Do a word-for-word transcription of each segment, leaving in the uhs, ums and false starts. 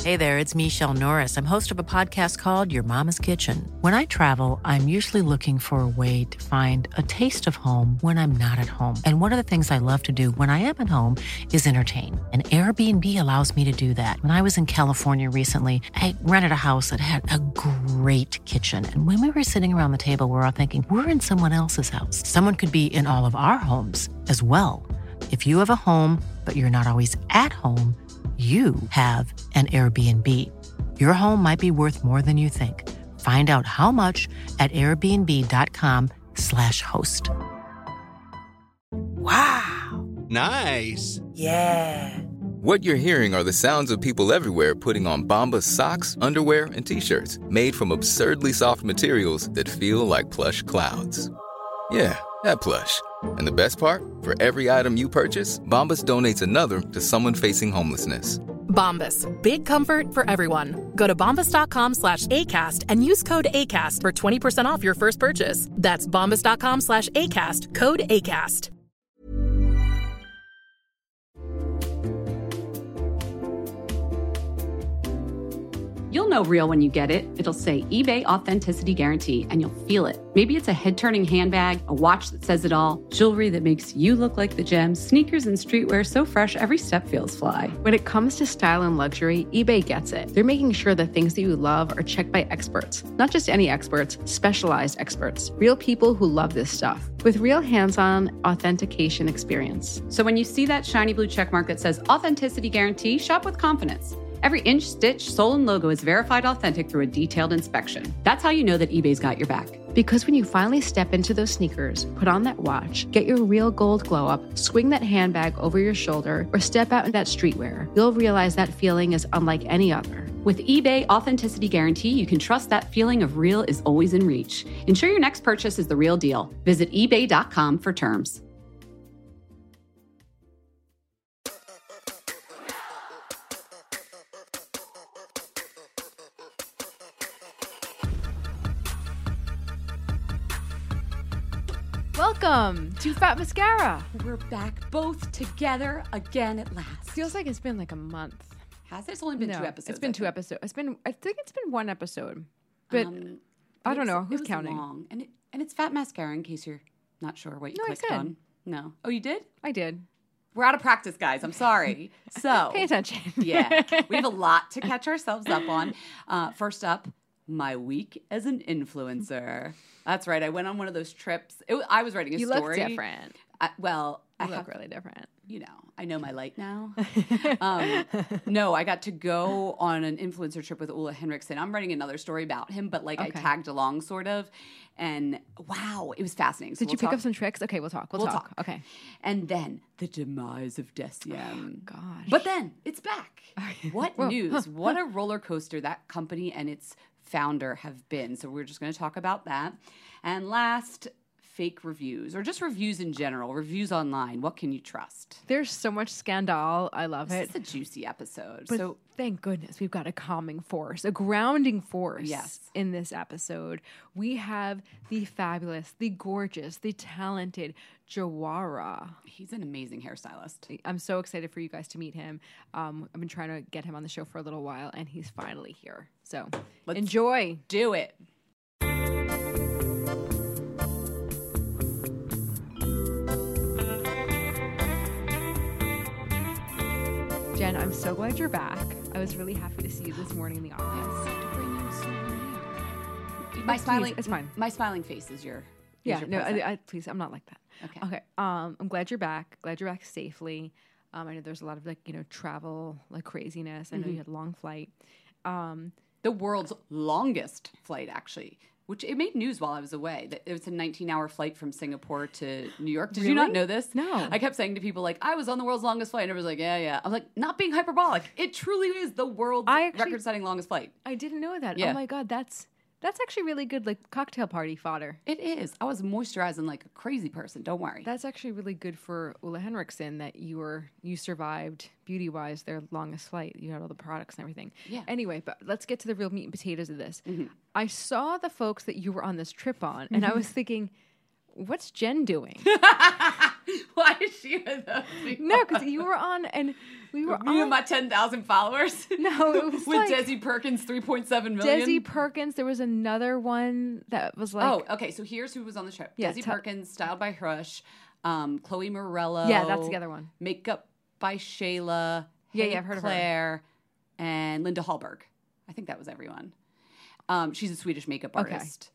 Hey there, it's Michelle Norris. I'm host of a podcast called Your Mama's Kitchen. When I travel, I'm usually looking for a way to find a taste of home when I'm not at home. And one of the things I love to do when I am at home is entertain. And Airbnb allows me to do that. When I was in California recently, I rented a house that had a great kitchen. And when we were sitting around the table, we were all thinking, we're in someone else's house. Someone could be in all of our homes as well. If you have a home, but you're not always at home, you have an Airbnb. Your home might be worth more than you think. Find out how much at airbnb.com slash host. Wow. Nice. Yeah. What you're hearing are the sounds of people everywhere putting on Bombas socks, underwear, and T-shirts made from absurdly soft materials that feel like plush clouds. Yeah, that plush. And the best part? For every item you purchase, Bombas donates another to someone facing homelessness. Bombas. Big comfort for everyone. Go to bombas.com slash ACAST and use code ACAST for twenty percent off your first purchase. That's bombas.com slash ACAST. Code ACAST. You'll know real when you get it. It'll say eBay Authenticity Guarantee, and you'll feel it. Maybe it's a head-turning handbag, a watch that says it all, jewelry that makes you look like the gem, sneakers and streetwear so fresh every step feels fly. When it comes to style and luxury, eBay gets it. They're making sure the things that you love are checked by experts. Not just any experts, specialized experts. Real people who love this stuff. With real hands-on authentication experience. So when you see that shiny blue checkmark that says Authenticity Guarantee, shop with confidence. Every inch, stitch, sole, and logo is verified authentic through a detailed inspection. That's how you know that eBay's got your back. Because when you finally step into those sneakers, put on that watch, get your real gold glow up, swing that handbag over your shoulder, or step out in that streetwear, you'll realize that feeling is unlike any other. With eBay Authenticity Guarantee, you can trust that feeling of real is always in reach. Ensure your next purchase is the real deal. Visit ebay dot com for terms. Welcome to Fat Mascara. We're back both together again at last. Feels like it's been like a month. Has it? It's only been no, two episodes. It's been two episodes. It's been. I think it's been one episode, but um, I don't was, know who's it was counting. Long. And it, and it's Fat Mascara. In case you're not sure what you No, I clicked said. on. No. Oh, you did? I did. We're out of practice, guys. I'm sorry. So Pay attention. yeah, we have a lot to catch ourselves up on. Uh, first up, my week as an influencer. That's right. I went on one of those trips. It, I was writing a You story. look different. I, well, You I look have, really different. you know, I know my light now. um, no, I got to go on an influencer trip with Ola Henriksen. I'm writing another story about him, but like Okay. I tagged along sort of. And wow, it was fascinating. So Did we'll you pick talk- up some tricks? Okay, we'll talk. We'll, We'll talk. talk. Okay. And then the demise of Deciem. Gosh. But then it's back. What Whoa. news? What a roller coaster that company and its founder have been. So we're just going to talk about that. And last, fake reviews or just reviews in general, reviews online. What can you trust? There's so much scandal. I love This it. is a juicy episode. But so thank goodness we've got a calming force, a grounding force Yes. in this episode. We have the fabulous, the gorgeous, the talented Jawara. he's an amazing hairstylist. I'm so excited for you guys to meet him. Um, I've been trying to get him on the show for a little while, and he's finally here. So Let's enjoy. Do it. Jen, I'm so glad you're back. I was really happy to see you this morning in the office. My please, smiling, it's fine. My smiling face is your. is Yeah, your no, present. I, I, please, I'm not like that. Okay. Okay. Um, I'm glad you're back. Glad you're back safely. Um, I know there's a lot of like you know travel like craziness. I know Mm-hmm. you had a long flight. Um, The world's longest flight, actually, which it made news while I was away. That it was a nineteen-hour flight from Singapore to New York. Did you not Really? know this? No. I kept saying to people like, "I was on the world's longest flight," and everyone's like, "Yeah, yeah." I'm like, not being hyperbolic. It truly is the world's I actually- record-setting longest flight. I didn't know that. Yeah. Oh my god, that's that's actually really good like cocktail party fodder. It is. I was moisturizing like a crazy person. Don't worry. That's actually really good for Ola Henriksen that you were you survived beauty wise their longest flight. You had all the products and everything. Yeah. Anyway, but let's get to the real meat and potatoes of this. Mm-hmm. I saw the folks that you were on this trip on, and I was thinking, what's Jen doing? Why is she with those people? No, because you were on, and we were Me on. and my ten thousand followers? No, it was with like Desi Perkins, three point seven million. Desi Perkins. There was another one that was like. Oh, okay. So here's who was on the trip. Yeah, Desi tell- Perkins, styled by Hrush, um, Chloe Morello. Yeah, that's the other one. Makeup by Shayla. Yeah, Hey yeah, I've heard of her. Claire, and Linda Hallberg. I think that was everyone. Um, she's a Swedish makeup Okay. artist.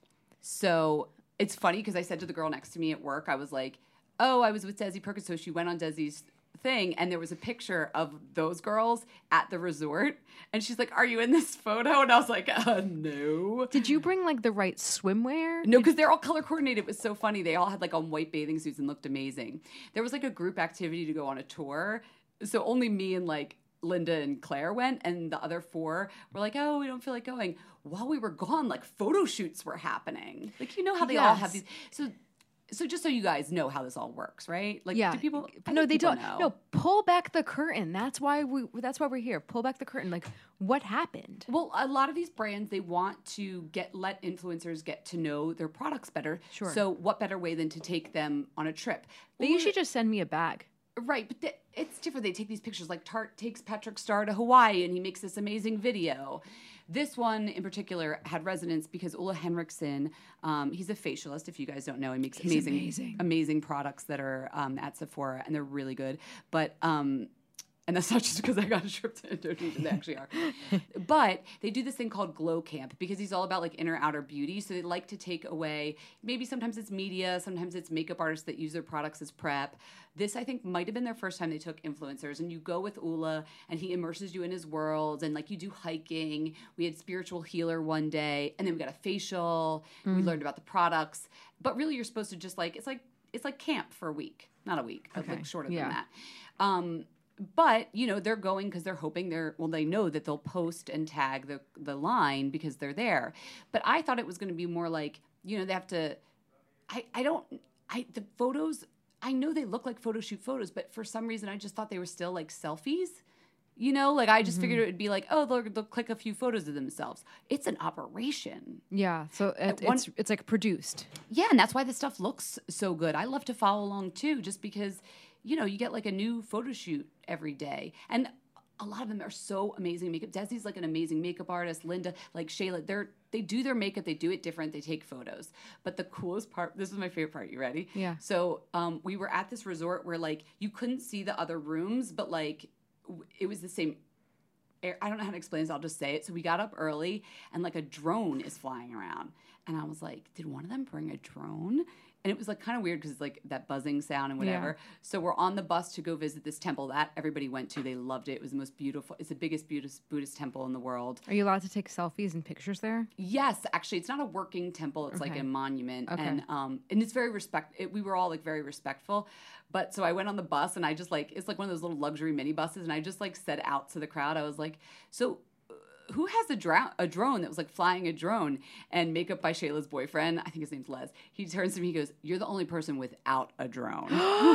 So it's funny because I said to the girl next to me at work, I was like, oh, I was with Desi Perkins. So she went on Desi's thing, and there was a picture of those girls at the resort. And she's like, are you in this photo? And I was like, uh, no. Did you bring like the right swimwear? No, because they're all color coordinated. It was so funny. They all had like on white bathing suits and looked amazing. There was like a group activity to go on a tour. So only me and like Linda and Claire went, and the other four were like, oh, we don't feel like going. While we were gone, like photo shoots were happening. Like, you know how they all have Yes. these. So, so just so you guys know how this all works, right? Like, Yeah. do people? I No, think they people don't. know. No, pull back the curtain. That's why we. That's why we're here. Pull back the curtain. Like, what happened? Well, a lot of these brands, they want to get let influencers get to know their products better. Sure. So what better way than to take them on a trip? They usually just send me a bag. Right, but th- it's different. They take these pictures. Like Tarte takes Patrick Starr to Hawaii, and he makes this amazing video. This one in particular had resonance because Ola Henriksen, um, he's a facialist. If you guys don't know, he makes amazing, amazing. amazing products that are um, at Sephora, and they're really good. But um, and that's not just because I got a trip to Indonesia; they actually are. But they do this thing called Glow Camp because he's all about like inner outer beauty. So they like to take away. Maybe sometimes it's media, sometimes it's makeup artists that use their products as prep. This, I think, might have been their first time they took influencers. And you go with Ula, and he immerses you in his world. And, like, you do hiking. We had spiritual healer one day. And then we got a facial. We learned about the products. But really, you're supposed to just, like, it's like it's like camp for a week. Not a week, but, Okay. like, shorter Yeah. than that. Um, but, you know, they're going because they're hoping they're, well, they know that they'll post and tag the, the line because they're there. But I thought it was going to be more like, you know, they have to, I, I don't, I, the photos, I know they look like photo shoot photos, but for some reason I just thought they were still like selfies. You know, like I just figured it would be like, oh, they'll, they'll click a few photos of themselves. It's an operation. Yeah, so it, one- it's it's like produced. Yeah, and that's why this stuff looks so good. I love to follow along too, just because, you know, you get like a new photo shoot every day. And a lot of them are so amazing makeup. Desi's like an amazing makeup artist. Linda, like Shayla, they're they do their makeup, they do it different, they take photos. But the coolest part, this is my favorite part, you ready? Yeah. So um, we were at this resort where like you couldn't see the other rooms, but like w- it was the same air. I don't know how to explain this, I'll just say it. So we got up early and like a drone is flying around. And I was like, did one of them bring a drone? And it was like kind of weird because it's like that buzzing sound and whatever. Yeah. So we're on the bus to go visit this temple that everybody went to. They loved it. It was the most beautiful. It's the biggest Buddhist, Buddhist temple in the world. Are you allowed to take selfies and pictures there? Yes, actually, it's not a working temple. It's like Okay. a monument, Okay. and um, and it's very respect. It, we were all like very respectful, but so I went on the bus, and I just like it's like one of those little luxury mini buses, and I just like said out to the crowd, I was like, so. Who has a, dra- a drone that was like flying a drone? And Makeup by Shayla's boyfriend, I think his name's Les, he turns to me, he goes, you're the only person without a drone.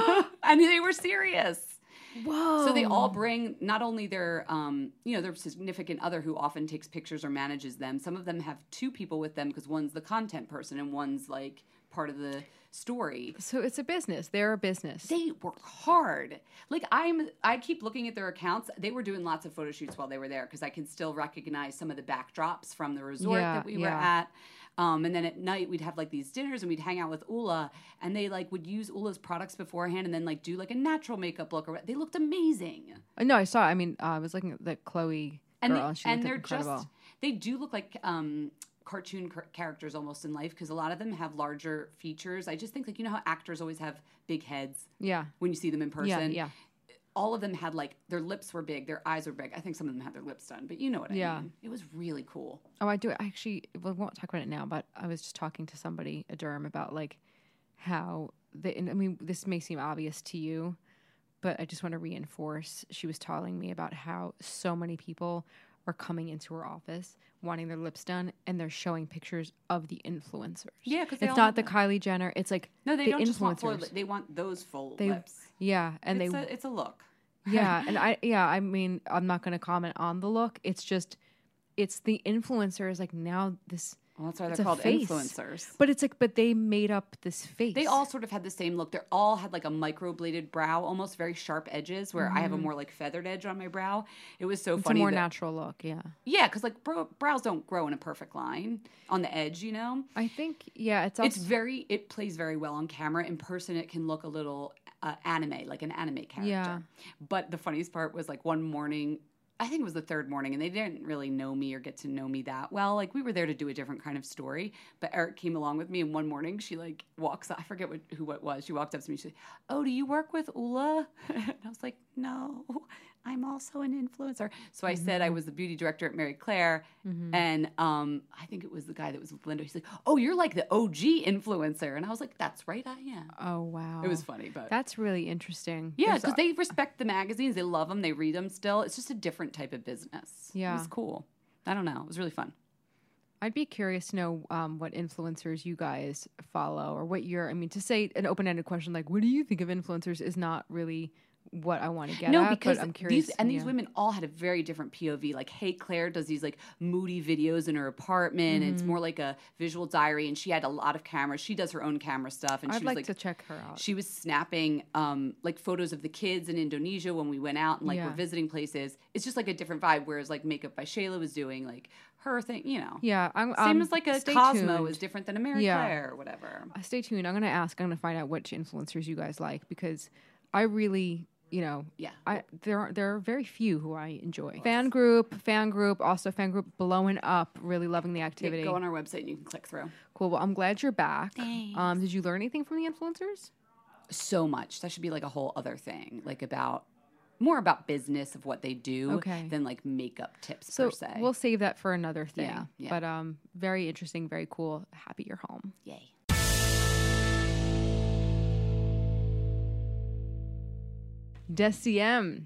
And they were serious. Whoa. So they all bring not only their, um, you know, their significant other who often takes pictures or manages them. Some of them have two people with them because one's the content person and one's like part of the story. So it's a business. They're a business. They work hard. Like I'm, I keep looking at their accounts. They were doing lots of photo shoots while they were there because I can still recognize some of the backdrops from the resort Yeah, that we were yeah. at. Um, and then at night we'd have like these dinners and we'd hang out with Ula and they like would use Ula's products beforehand and then like do like a natural makeup look. Or they looked amazing. Uh, no, I saw. I mean, uh, I was looking at the Chloe And girl. they, and she and looked they're incredible. just they do look like um, cartoon car- characters almost in life because a lot of them have larger features. I just think like you know how actors always have big heads Yeah. when you see them in person. Yeah. Yeah. All of them had like their lips were big, their eyes were big. I think some of them had their lips done, but you know what I Yeah. mean. It was really cool. Oh, I do. I actually, well, we won't talk about it now, but I was just talking to somebody, a derm, about like how the, and I mean, this may seem obvious to you, but I just want to reinforce. She was telling me about how so many people are coming into her office wanting their lips done and they're showing pictures of the influencers. Yeah, because it's not the Kylie Jenner. It's like no, they the don't just want full. influencers. They want those full They- lips. Yeah, and it's they a, it's a look. yeah, and I yeah, I mean, I'm not going to comment on the look. It's just it's the influencers like now this Well, that's why they're it's a called face. influencers. But it's like, but they made up this face. They all sort of had the same look. They all had like a microbladed brow, almost very sharp edges, where I have a more like feathered edge on my brow. It was so it's funny. a more that, natural look, yeah. Yeah, because like bro- brows don't grow in a perfect line on the edge, you know? I think, yeah, it's also... It's very, it plays very well on camera. In person, it can look a little uh, anime, like an anime character. Yeah. But the funniest part was like one morning, I think it was the third morning, and they didn't really know me or get to know me that well. Like, we were there to do a different kind of story, but Eric came along with me, and one morning she, like, walks, I forget what, who it was. She walked up to me, she's like, oh, do you work with Ula? And I was like, no, I'm also an influencer. So I mm-hmm. said I was the beauty director at Mary Claire, mm-hmm. and um, I think it was the guy that was with Linda. He's like, oh, you're like the O G influencer. And I was like, that's right, I am. Oh, wow. It was funny, but. That's really interesting. Yeah, because they respect the magazines. They love them. They read them still. It's just a different type of business. Yeah. It was cool. I don't know. It was really fun. I'd be curious to know um, what influencers you guys follow or what you're, I mean, to say an open-ended question like, what do you think of influencers is not really what I want to get no, at, because but I'm curious. These, and yeah. these women all had a very different P O V. Like, hey, Claire does these like moody videos in her apartment. Mm-hmm. And it's more like a visual diary, and she had a lot of cameras. She does her own camera stuff. And I'd she was like, like to check her out. She was snapping um, like photos of the kids in Indonesia when we went out and like yeah. we're visiting places. It's just like a different vibe. Whereas like Makeup by Shayla was doing like her thing, you know. Yeah, I'm, same um, as like a stay Cosmo tuned. is different than a Mary Yeah. Claire or whatever. Uh, stay tuned. I'm going to ask. I'm going to find out which influencers you guys like because I really. You know, yeah. I there are there are very few who I enjoy. Fan group, fan group, also fan group blowing up, really loving the activity. Yeah, go on our website and you can click through. Cool. Well, I'm glad you're back. Thanks. Um, did you learn anything from the influencers? So much. That should be like a whole other thing, like about more about business of what they do okay. than like makeup tips so per se. We'll save that for another thing. Yeah, yeah. But um, very interesting, very cool. Happy you're home. Yay. Deciem.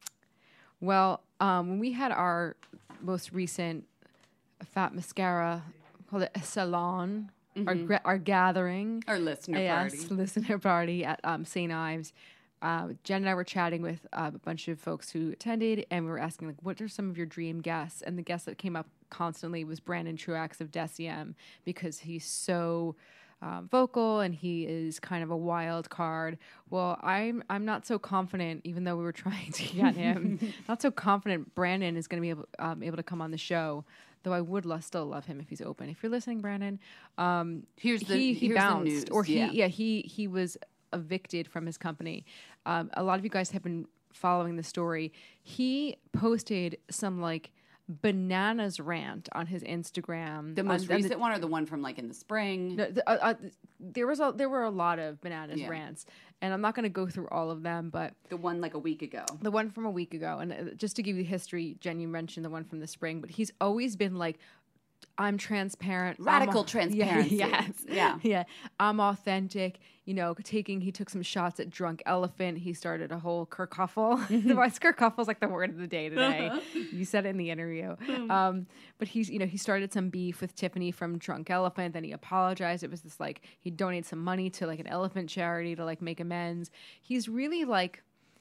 Well, um, when we had our most recent Fat Mascara, called it a salon, mm-hmm. our, gra- our gathering. Our listener yes, party. listener party at um, Saint Ives. Uh, Jen and I were chatting with uh, a bunch of folks who attended, and we were asking, like, what are some of your dream guests? And the guest that came up constantly was Brandon Truax of Deciem, because he's so... Um, vocal and he is kind of a wild card. Well, I'm I'm not so confident, even though we were trying to get him. Not so confident Brandon is going to be able um, able to come on the show. Though I would lo- still love him if he's open. If you're listening, Brandon, um, here's the he he here's bounced the news. or he yeah. yeah he he was evicted from his company. Um, a lot of you guys have been following the story. He posted some like. Bananas rant on his Instagram. The most on, recent on the, one or the one from like in the spring? No, the, uh, uh, there was a, there were a lot of bananas yeah. rants, and I'm not going to go through all of them, but the one like a week ago, the one from a week ago, and uh, just to give you history, Jen, you mentioned the one from the spring, but he's always been like, I'm transparent, radical I'm, transparency. Yeah, yes, yeah, yeah. I'm authentic. You know, taking he took some shots at Drunk Elephant. He started a whole kerfuffle. What's kerfuffle's like the word of the day today. You said it in the interview. Um, but he's you know he started some beef with Tiffany from Drunk Elephant. Then he apologized. It was this like he donated some money to like an elephant charity to like make amends. He's really like.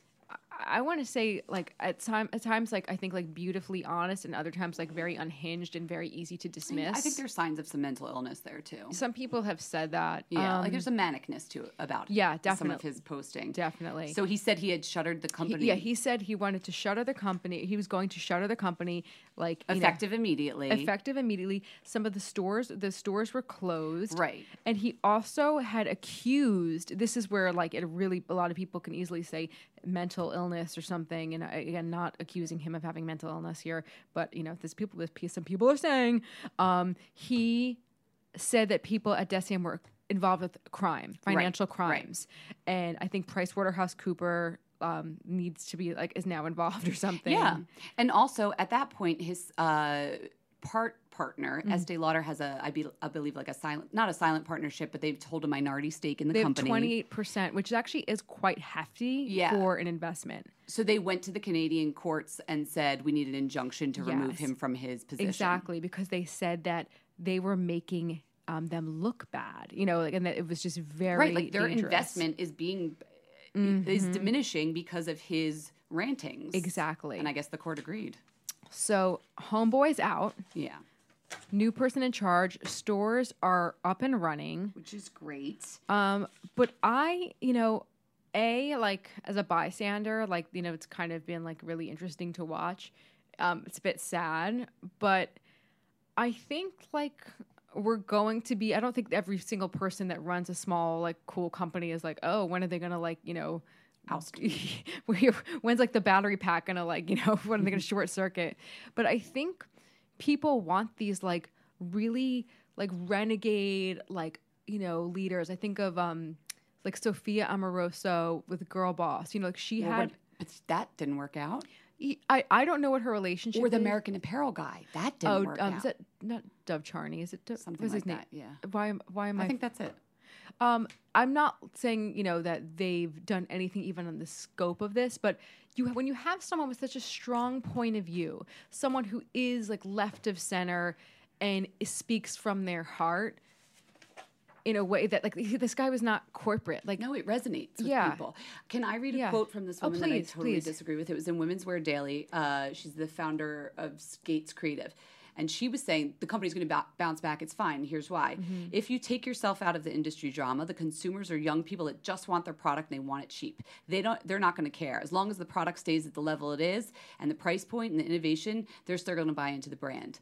I want to say like at time at times like I think like beautifully honest and other times like very unhinged and very easy to dismiss. I think there's signs of some mental illness there too. Some people have said that. Yeah, um, like there's a manicness to about yeah, definitely. some of his posting. Definitely. So he said he had shuttered the company. He, yeah, he said he wanted to shutter the company. He was going to shutter the company like you effective know, immediately. Effective immediately. Some of the stores the stores were closed. Right. And he also had accused, this is where like it really a lot of people can easily say mental illness or something. And again, not accusing him of having mental illness here, but you know, there's people, there's some people are saying um, he said that people at Deciem were involved with crime, financial right, crimes, right. and I think PricewaterhouseCooper um, needs to be like is now involved or something. Yeah, and also at that point, his uh, part partner Mm-hmm. Estee Lauder has a I, be, I believe like a silent not a silent partnership, but they've hold a minority stake in the they company. They have twenty-eight percent, which actually is quite hefty yeah. for an investment. So they went to the Canadian courts and said we need an injunction to yes. remove him from his position. Exactly, because they said that they were making um, them look bad, you know, like, and that it was just very right. Like their dangerous. investment is being mm-hmm. is diminishing because of his rantings. Exactly, and I guess the court agreed. So homeboy's out. Yeah. new person in charge. Stores are up and running, which is great. Um, but I, you know, a like as a bystander, like you know, it's kind of been like really interesting to watch. Um, it's a bit sad, but I think like we're going to be. I don't think every single person that runs a small like cool company is like, oh, when are they gonna like you know. Oust. When's like the battery pack gonna like you know when are they gonna short circuit? But I think people want these like really like renegade like you know leaders. I think of um like Sophia Amoroso with Girl Boss. You know, like she well, had but that didn't work out. I, I don't know what her relationship or the is. American Apparel guy that didn't oh, work um, out. Is that not Dove Charney? Is it Dove, something like that? Yeah. Why am why am I? I think that's it. Um, I'm not saying, you know, that they've done anything even on the scope of this, but you when you have someone with such a strong point of view, someone who is like left of center and speaks from their heart in a way that like this guy was not corporate. Like no, it resonates with yeah. people. Can I read a yeah. quote from this oh, woman please, that I totally please. disagree with? It was in Women's Wear Daily. Uh, she's the founder of Skates Creative. And she was saying the company's going to ba- bounce back. It's fine. Here's why. Mm-hmm. If you take yourself out of the industry drama, the consumers are young people that just want their product and they want it cheap. They don't. They're not going to care as long as the product stays at the level it is and the price point and the innovation. They're still going to buy into the brand.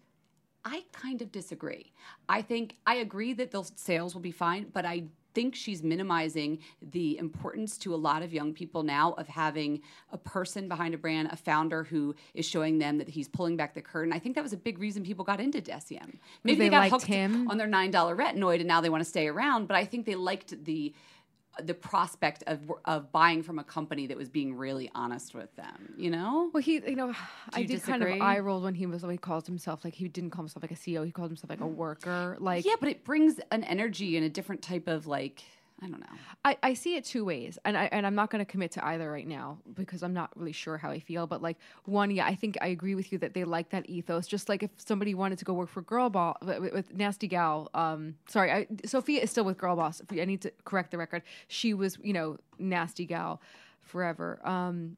I kind of disagree. I think I agree that those sales will be fine, but I think she's minimizing the importance to a lot of young people now of having a person behind a brand, a founder who is showing them that he's pulling back the curtain. I think that was a big reason people got into Deciem. Maybe they, they got hooked him. on their nine dollar retinoid and now they want to stay around, but I think they liked the the prospect of of buying from a company that was being really honest with them, you know? Well, he, you know, Do I you did disagree? kind of eye rolled when he was, he called himself, like, he didn't call himself like a C E O, he called himself like a worker. Like, yeah, but it brings an energy and a different type of like, I don't know. I, I see it two ways, and I and I'm not going to commit to either right now because I'm not really sure how I feel. But like one, yeah, I think I agree with you that they like that ethos. Just like if somebody wanted to go work for Girl Boss with, with Nasty Gal, um, sorry, I, Sophia is still with Girl Boss. I need to correct the record. She was, you know, Nasty Gal forever. Um,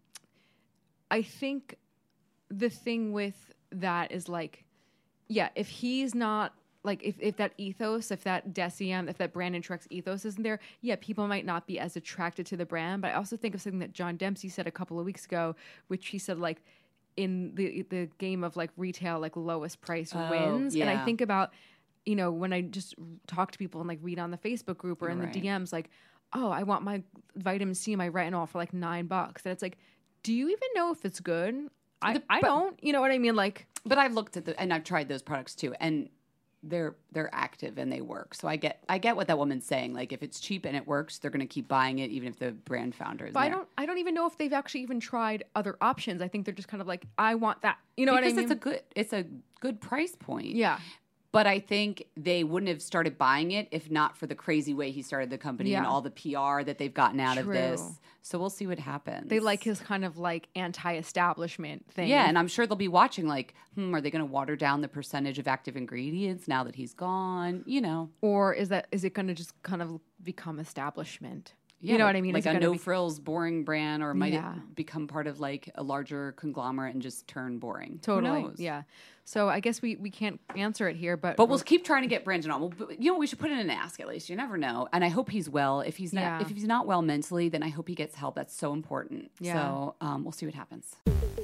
I think the thing with that is like, yeah, if he's not. Like if, if that ethos, if that Deciem, if that Brandon Truex ethos isn't there, yeah, people might not be as attracted to the brand. But I also think of something that John Dempsey said a couple of weeks ago, which he said like in the the game of like retail, like lowest price Oh, wins. And I yeah. think about, you know, when I just talk to people and like read on the Facebook group or in Right. the D Ms, like, oh, I want my vitamin C, my retinol for like nine bucks. And it's like, do you even know if it's good? I, The- I but- don't. You know what I mean? Like, But I've looked at the and I've tried those products too, and they're they're active and they work. So I get I get what that woman's saying. Like if it's cheap and it works, they're going to keep buying it, even if the brand founder is But I there. don't. I don't even know if they've actually even tried other options. I think they're just kind of like, I want that. You know because what I mean? it's a good it's a good price point. yeah. But I think they wouldn't have started buying it if not for the crazy way he started the company and Yeah. all the P R that they've gotten out True. of this. So we'll see what happens. They like his kind of like anti-establishment thing. Yeah, and I'm sure they'll be watching like, hmm, are they going to water down the percentage of active ingredients now that he's gone? You know. or is that is it going to just kind of become establishment? Yeah, you know like- what I mean? Like Is it a gonna no be- frills, boring brand, or might Yeah. it become part of like a larger conglomerate and just turn boring? Who Totally. knows? Yeah. So I guess we we can't answer it here, but But we'll keep trying to get Brandon on. We'll, but, you know, we should put in an ask at least. You never know. And I hope he's well. If he's not, Yeah. if he's not well mentally, then I hope he gets help. That's so important. Yeah. So um, we'll see what happens.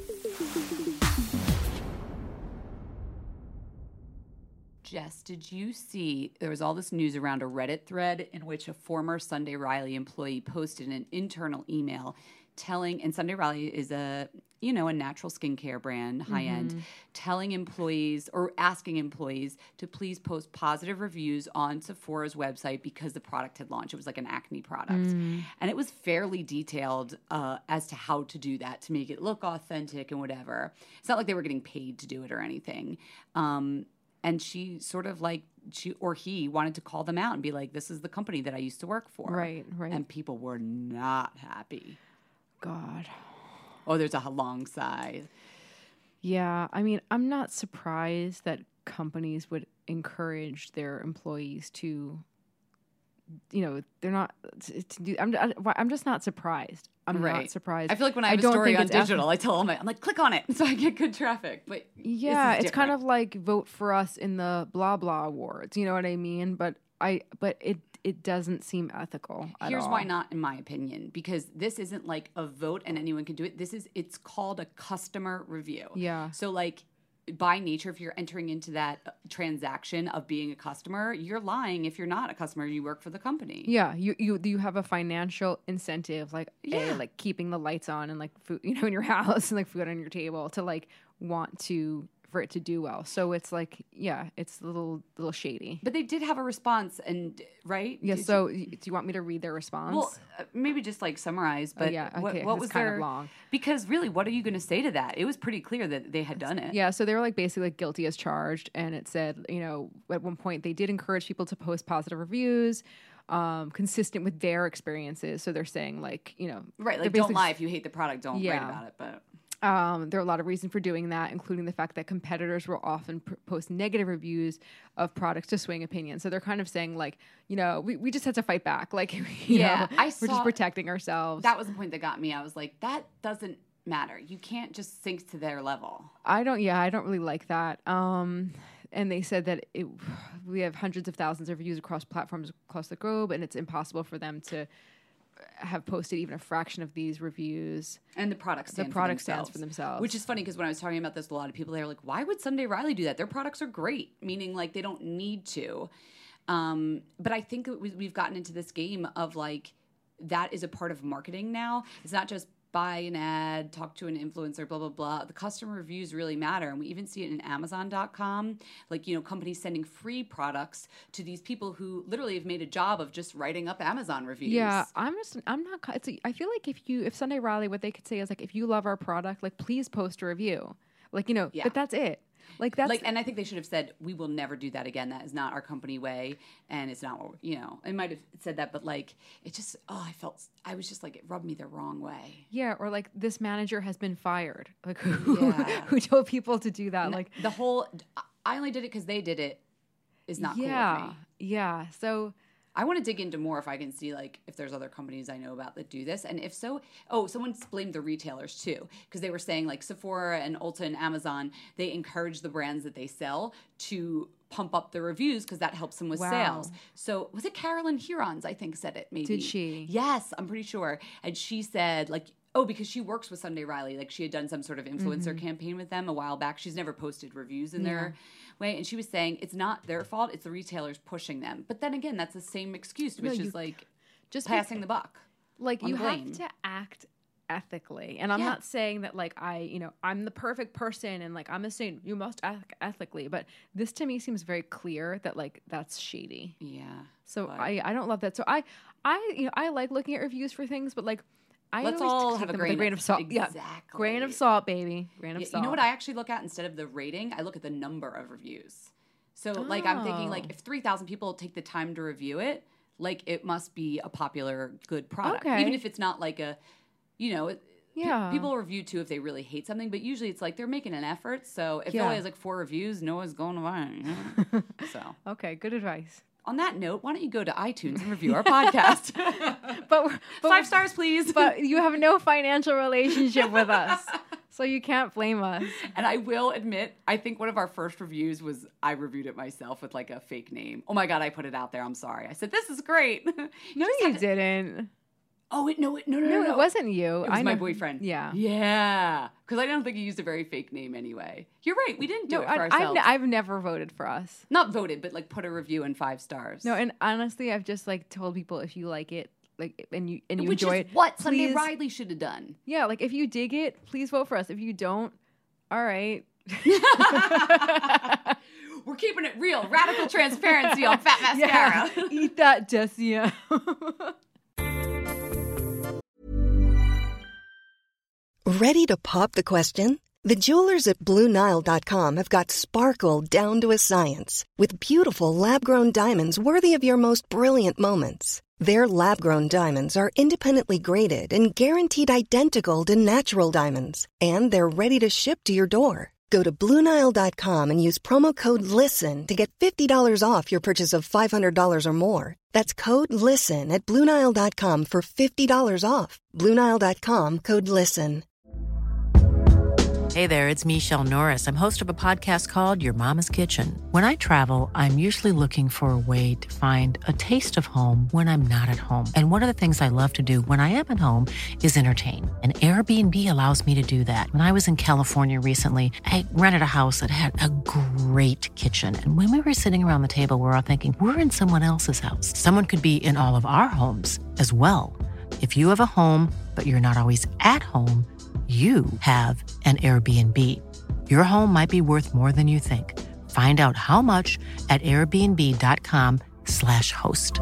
Jess, did you see there was all this news around a Reddit thread in which a former Sunday Riley employee posted an internal email telling, and Sunday Riley is a, you know, a natural skincare brand, high end, telling employees or asking employees to please post positive reviews on Sephora's website because the product had launched. It was like an acne product. And it was fairly detailed uh, as to how to do that to make it look authentic and whatever. It's not like they were getting paid to do it or anything. Um, and she sort of like, she or he wanted to call them out and be like, this is the company that I used to work for. Right, right. And people were not happy. God. Oh, there's a long sigh. Yeah, I mean, I'm not surprised that companies would encourage their employees to you know, they're not. To, to do, I'm I'm just not surprised. I'm right. not surprised. I feel like when I I have a don't story think on it's digital, I tell them, I'm like, click on it so I get good traffic. But yeah, this is it's kind different. of like vote for us in the blah blah awards. You know what I mean? But I but it it doesn't seem ethical. At Here's all. why not, in my opinion, because this isn't like a vote and anyone can do it. This is it's called a customer review. Yeah. So like by nature, if you're entering into that transaction of being a customer, you're lying if you're not a customer. You work for the company. Yeah, you you you have a financial incentive, like Yeah. a like keeping the lights on and like food, you know, in your house and like food on your table to like want to for it to do well. So it's like, yeah, it's a little little shady. But they did have a response, and right? Yeah. Did So you- y- do you want me to read their response? well, uh, maybe just like summarize. But Oh, yeah, what, okay, what it's was kind of their long. Because really, what are you going to say to that? It was pretty clear that they had done it. Yeah, so they were like basically like guilty as charged, and it said, you know, at one point they did encourage people to post positive reviews, um, consistent with their experiences. So they're saying like, you know, Right, they're like don't basically- lie if you hate the product, don't write Yeah. about it. But Um, there are a lot of reasons for doing that, including the fact that competitors will often pr- post negative reviews of products to swing opinions. So they're kind of saying like, you know, we, we just had to fight back. Like, you Yeah, know, I we're saw- just protecting ourselves. that was the point that got me. I was like, that doesn't matter. You can't just sink to their level. I don't, yeah, I don't really like that. Um, and they said that it, we have hundreds of thousands of reviews across platforms across the globe, and it's impossible for them to have posted even a fraction of these reviews. And the product stands The product for stands themselves. for themselves. Which is funny because when I was talking about this, a lot of people they were like, why would Sunday Riley do that? Their products are great, meaning like they don't need to. Um, but I think it was, we've gotten into this game of like, that is a part of marketing now. It's not just buy an ad, talk to an influencer, blah, blah, blah. The customer reviews really matter. And we even see it in Amazon dot com. Like, you know, companies sending free products to these people who literally have made a job of just writing up Amazon reviews. Yeah, I'm just, I'm not, it's a, I feel like if you, if Sunday Riley, what they could say is like, if you love our product, like, please post a review. Like, you know, Yeah. but that's it. Like, that's, like, and I think they should have said, we will never do that again. That is not our company way. And it's not what, we- you know, it might have said that, but like, it just, oh, I felt, I was just like, it rubbed me the wrong way. yeah, or like this manager has been fired. Like, who, Yeah. who told people to do that? And Like, the whole, I only did it because they did it is not yeah, cool with me. yeah. So, I want to dig into more if I can see like if there's other companies I know about that do this, and if so, oh, someone blamed the retailers too because they were saying like Sephora and Ulta and Amazon, they encourage the brands that they sell to pump up the reviews because that helps them with Wow. sales. So was it Carolyn Hurons? I think said it. Maybe Did she? Yes, I'm pretty sure. And she said like. Oh, because she works with Sunday Riley. Like she had done some sort of influencer Mm-hmm. campaign with them a while back. She's never posted reviews in their way. And she was saying it's not their fault. It's the retailers pushing them. But then again, that's the same excuse, which you- is like just passing the buck. like on you the have blame. to act ethically, and I'm Yeah. not saying that like I, you know, I'm the perfect person and like I'm a saint. You must act ethically, but this to me seems very clear that like that's shady. Yeah. So but- I, I don't love that. So I, I, you know, I like looking at reviews for things, but like I Let's always all take have a them with grain a grain of- of salt. Yeah, Exactly. grain of salt, baby. Grain of Yeah, salt. you know what I actually look at instead of the rating? I look at the number of reviews. So like I'm thinking like Oh. if three thousand people take the time to review it, like it must be a popular good product. Okay. Even if it's not like a, you know, it, pe- Yeah. people review too if they really hate something, but usually it's like they're making an effort. So if it Yeah. only has like four reviews, no one's going to buy it. you know? So Okay, good advice. on that note, why don't you go to iTunes and review our podcast? But, we're- but Five stars, please. But you have no financial relationship with us, so you can't blame us. And I will admit, I think one of our first reviews was I reviewed it myself with like a fake name. Oh my God, I put it out there. I'm sorry. I said, this is great. No, you didn't. Oh, it, no, it, no, no, No, no, no. it wasn't you. It was I my know- boyfriend. Yeah. Yeah. Because I don't think he used a very fake name anyway. You're right. We didn't do No, it for I, I've, ourselves. n- I've never voted for us. Not voted, but like put a review in five stars. No, and honestly, I've just like told people if you like it, like, and you and you Which enjoy is it, what Sunday please- Riley should have done. Yeah, like if you dig it, please vote for us. If you don't, all right. We're keeping it real. Radical transparency on Fat Mascara. Yeah, eat that, Jessia. Ready to pop the question? The jewelers at Blue Nile dot com have got sparkle down to a science with beautiful lab-grown diamonds worthy of your most brilliant moments. Their lab-grown diamonds are independently graded and guaranteed identical to natural diamonds, and they're ready to ship to your door. Go to Blue Nile dot com and use promo code LISTEN to get fifty dollars off your purchase of five hundred dollars or more. That's code LISTEN at Blue Nile dot com for fifty dollars off. Blue Nile dot com, code LISTEN. Hey there, it's Michelle Norris. I'm host of a podcast called Your Mama's Kitchen. When I travel, I'm usually looking for a way to find a taste of home when I'm not at home. And one of the things I love to do when I am at home is entertain. And Airbnb allows me to do that. When I was in California recently, I rented a house that had a great kitchen. And when we were sitting around the table, we were all thinking, we're in someone else's house. Someone could be in all of our homes as well. If you have a home, but you're not always at home, you have an Airbnb. Your home might be worth more than you think. Find out how much at airbnb.com slash host.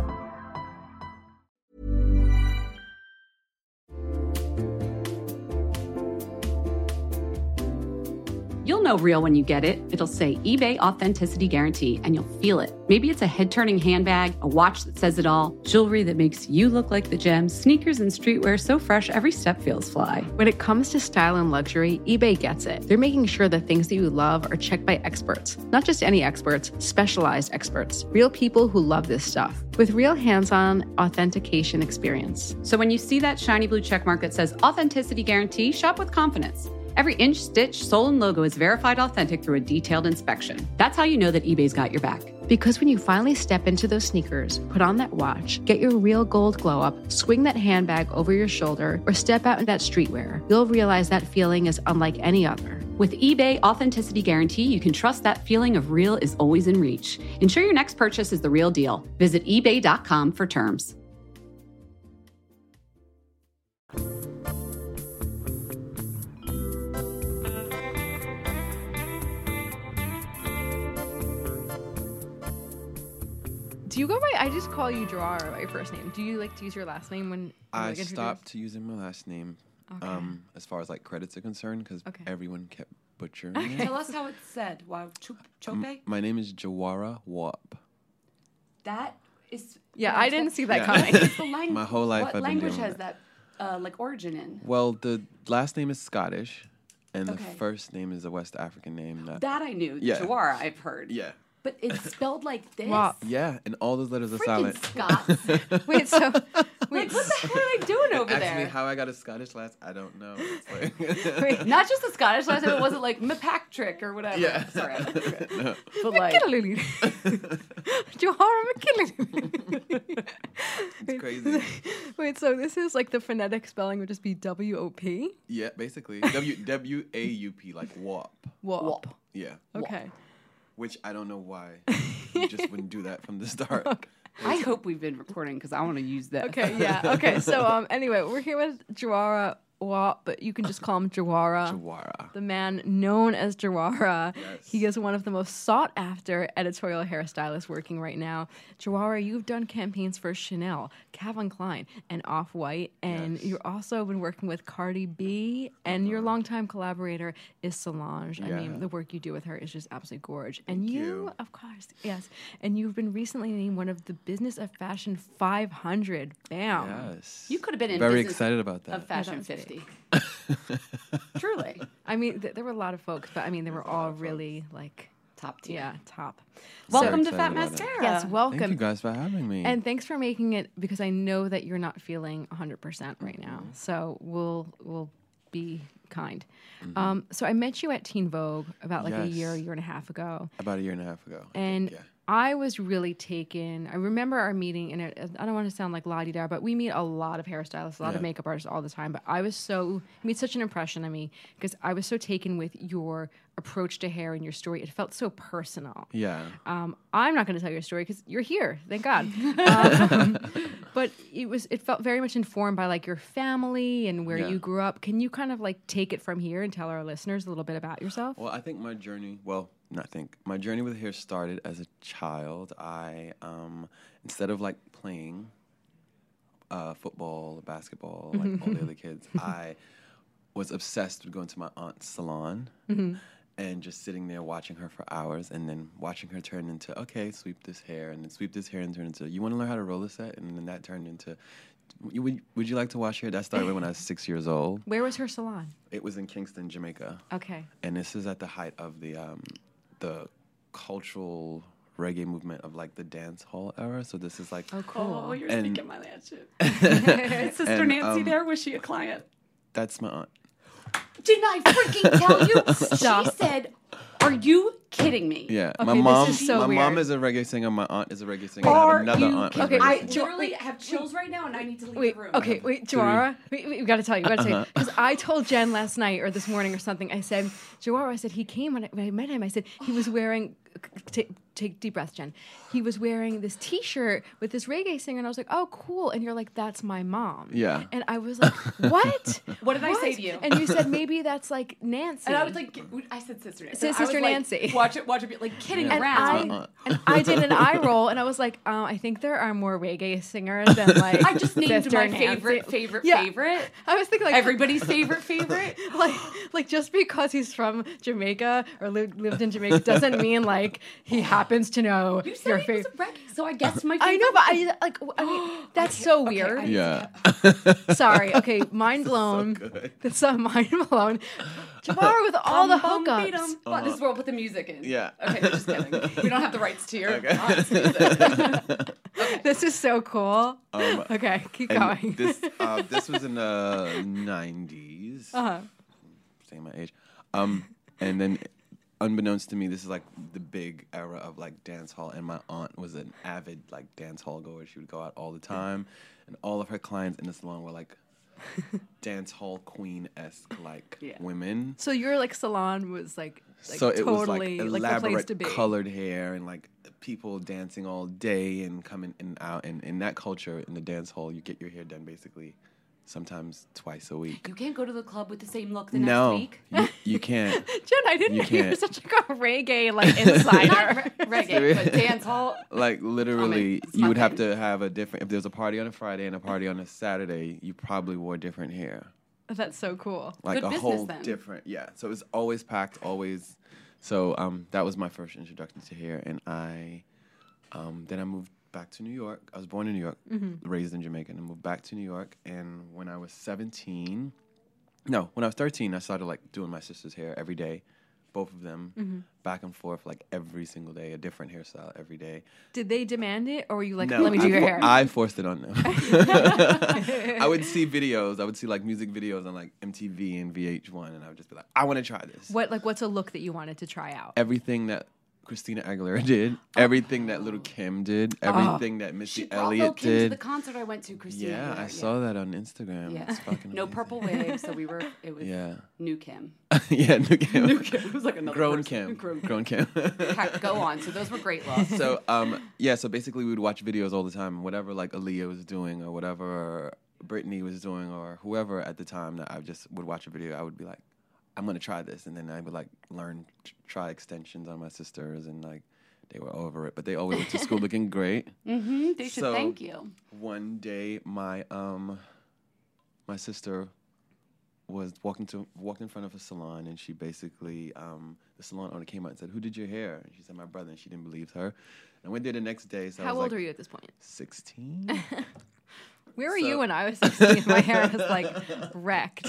You'll know real when you get it. It'll say eBay Authenticity Guarantee, and you'll feel it. Maybe it's a head-turning handbag, a watch that says it all, jewelry that makes you look like the gems, sneakers and streetwear so fresh every step feels fly. When it comes to style and luxury, eBay gets it. They're making sure the things that you love are checked by experts. Not just any experts, specialized experts. Real people who love this stuff. With real hands-on authentication experience. So when you see that shiny blue checkmark that says Authenticity Guarantee, shop with confidence. Every inch, stitch, sole, and logo is verified authentic through a detailed inspection. That's how you know that eBay's got your back. Because when you finally step into those sneakers, put on that watch, get your real gold glow up, swing that handbag over your shoulder, or step out in that streetwear, you'll realize that feeling is unlike any other. With eBay Authenticity Guarantee, you can trust that feeling of real is always in reach. Ensure your next purchase is the real deal. Visit ebay dot com for terms. Do you go by? I just call you Jawara by your first name. Do you like to use your last name when you, I like, introduce? stopped using my last name, Okay. um, as far as like credits are concerned, because Okay. everyone kept butchering it. Tell us how it's said. Wow, Chup- Chope? M- my name is Jawara Wap. That is. Yeah, no, I it's didn't what- see that Yeah. coming. It's the language. My whole life What I've been language dealing has with that uh, like origin in? Well, the last name is Scottish, and Okay. the first name is a West African name. That, That I knew. Yeah. Jawara, I've heard. yeah. But it's spelled like this. Wow. Yeah, and all those letters are Freaking silent. Scots. Wait, so Like, wait, what the hell are they doing over Actually, there? how I got a Scottish last, I don't know. It's like wait, Not just the Scottish last name, it wasn't like McPatrick or whatever. Yeah. Sorry. I'm No. But like, McKinley. Jawara McKinley. It's crazy. Wait, so this is like the phonetic spelling would just be W O P? Yeah, basically. W W A U P, like W A P. Wop. Yeah. Okay. Which I don't know why you just wouldn't do that from the start. I hope we've been recording because I want to use that. Okay, yeah. Okay, so um anyway, we're here with Jawara Wap, but you can just call him Jawara. Jawara. The man known as Jawara. Yes. He is one of the most sought after editorial hairstylists working right now. Jawara, you've done campaigns for Chanel, Calvin Klein, and Off-White, and Yes. you've also been working with Cardi B, and your longtime collaborator is Solange. I Yeah. mean, the work you do with her is just absolutely gorge. And Thank you, you. of course, yes, and you've been recently named one of the Business of Fashion five hundred. Bam. Yes. You could have been in Very business excited about that. Of Fashion was big. fifty. Truly. I mean, th- there were a lot of folks, but I mean, they were all really like, Top tier. yeah, top. Welcome So to Fat excited about it. Mascara. Yes, welcome. Thank you guys for having me. And thanks for making it, because I know that you're not feeling one hundred percent right now. Mm-hmm. So we'll we'll be kind. Um, so I met you at Teen Vogue about like a Yes. year, year and a half ago. About a year and a half ago. I And think, yeah. I was really taken. I remember our meeting, and it, I don't want to sound like la-di-da, but we meet a lot of hairstylists, a lot of Yeah. makeup artists all the time. But I was so, you made such an impression on me because I was so taken with your approach to hair and your story. It felt so personal. Yeah. Um, I'm not going to tell your story because you're here, thank God. um, but it was, it felt very much informed by like your family and where Yeah. you grew up. Can you kind of like take it from here and tell our listeners a little bit about yourself? Well, I think my journey, well, not think, my journey with hair started as a child. I, um, instead of like playing uh, football, basketball, like all the other kids, I was obsessed with going to my aunt's salon and just sitting there watching her for hours and then watching her turn into, okay, sweep this hair and then sweep this hair and turn into, you want to learn how to roll a set? And then that turned into, "You- would, would you like to wash your hair? That started when I was six years old. Where was her salon? It was in Kingston, Jamaica. Okay. And this is at the height of the um, the cultural reggae movement of like the dance hall era. So this is like Oh, cool. Oh, you're And- speaking my language. Sister And, Nancy um, there? Was she a client? that's my aunt. Didn't I freaking tell you? Stop. She said, "Are you kidding me?" Yeah, Okay, my this mom. is so my mom weird. is a reggae singer. My aunt is a reggae singer. I Are have another you aunt. who's a kidding- reggae I singer. literally have chills right now, and I need to leave Wait, the room. okay, wait, Joara, we, we, we got to tell you, we got to tell you, because I told Jen last night or this morning or something. I said, Joara, I said he came when I, when I met him. I said he was wearing. T- take deep breath, Jen. He was wearing this T-shirt with this reggae singer, and I was like, "Oh, cool!" And you're like, "That's my mom." Yeah. And I was like, "What? What did I say to you? And you said maybe that's like Nancy. And I was like, I said Sister Nancy. Said I was Sister like, Nancy. Watch it, watch it, like kidding and around. I, and I did an eye roll, and I was like, uh, I think there are more reggae singers than like. I just named Sister my Nancy. favorite, favorite, Yeah. favorite. I was thinking like Everybody's favorite, favorite. like like just because he's from Jamaica or li- lived in Jamaica doesn't mean like he happens to know You your said he was favorite. a reggae, so I guess my favorite. I know, but I like w- I mean that's so Okay, weird. I- Yeah. Sorry. Okay, mind blown. good. That's so mind blown. Jabbar with all the Bum, bum, beat 'em. hookups. But this is where we'll put the music in. Yeah. Okay, just kidding. We don't have the rights to your Okay. aunt's music. This is so cool. Um, Okay, keep and going. this uh, this was in the nineties. uh-huh. Saying my age. Um, and then, unbeknownst to me, this is like the big era of like dance hall. And my aunt was an avid like dance hall goer. She would go out all the time, and all of her clients in the salon were like dance hall queen esque like Yeah. women. So your like salon was like, like so it totally was like like, the place elaborate to be. colored hair and like people dancing all day and coming in and out. And in that culture, in the dance hall, you get your hair done basically sometimes twice a week. You can't go to the club with the same look the No, next week. you, you can't. Jen, I didn't You know you were can't. such like a reggae like insider. Reggae, but dance hall. Like literally, It's you would my have thing. to have a different. If there was a party on a Friday and a party on a Saturday, you probably wore different hair. That's so cool. Like Good a business, whole then. different. Yeah. So it was always packed, always. So um, that was my first introduction to hair, and I um, then I moved back to New York. I was born in New York, raised in Jamaica, and I moved back to New York. And when I was seventeen, no, when I was thirteen, I started like doing my sister's hair every day, both of them, back and forth, like every single day, a different hairstyle every day. Did they demand it, or were you like, No, let me do I your for- hair? I forced it on them. I would see videos. I would see like music videos on like M T V and V H one, and I would just be like, I want to try this. What like what's a look that you wanted to try out? Everything that Christina Aguilera did, everything that Little Kim did, everything that Missy She brought Lil' Elliott Kim to the did. concert I went to, Christina. Yeah, Aguilera, I saw that on Instagram. Yeah. It's fucking No amazing. purple wig, so we were. It was Yeah. new Kim. yeah, New Kim. New Kim. It was like another Grown person. Kim. Grown, Grown Kim. Heck, go on. So those were great looks. so um yeah, so basically we would watch videos all the time, whatever like Aaliyah was doing or whatever Britney was doing or whoever at the time that I just would watch a video, I would be like, I'm gonna try this, and then I would like learn t- try extensions on my sisters, and like they were over it, but they always went to school looking great. Mm-hmm. They should So- thank you. One day, my um my sister was walking to walked in front of a salon, and she basically um the salon owner came out and said, "Who did your hair?" And she said, "My brother," and she didn't believe her. And I went there the next day. So I How was old like, are you at this point? sixteen. Where were So- you when I was sixteen? My hair was like wrecked.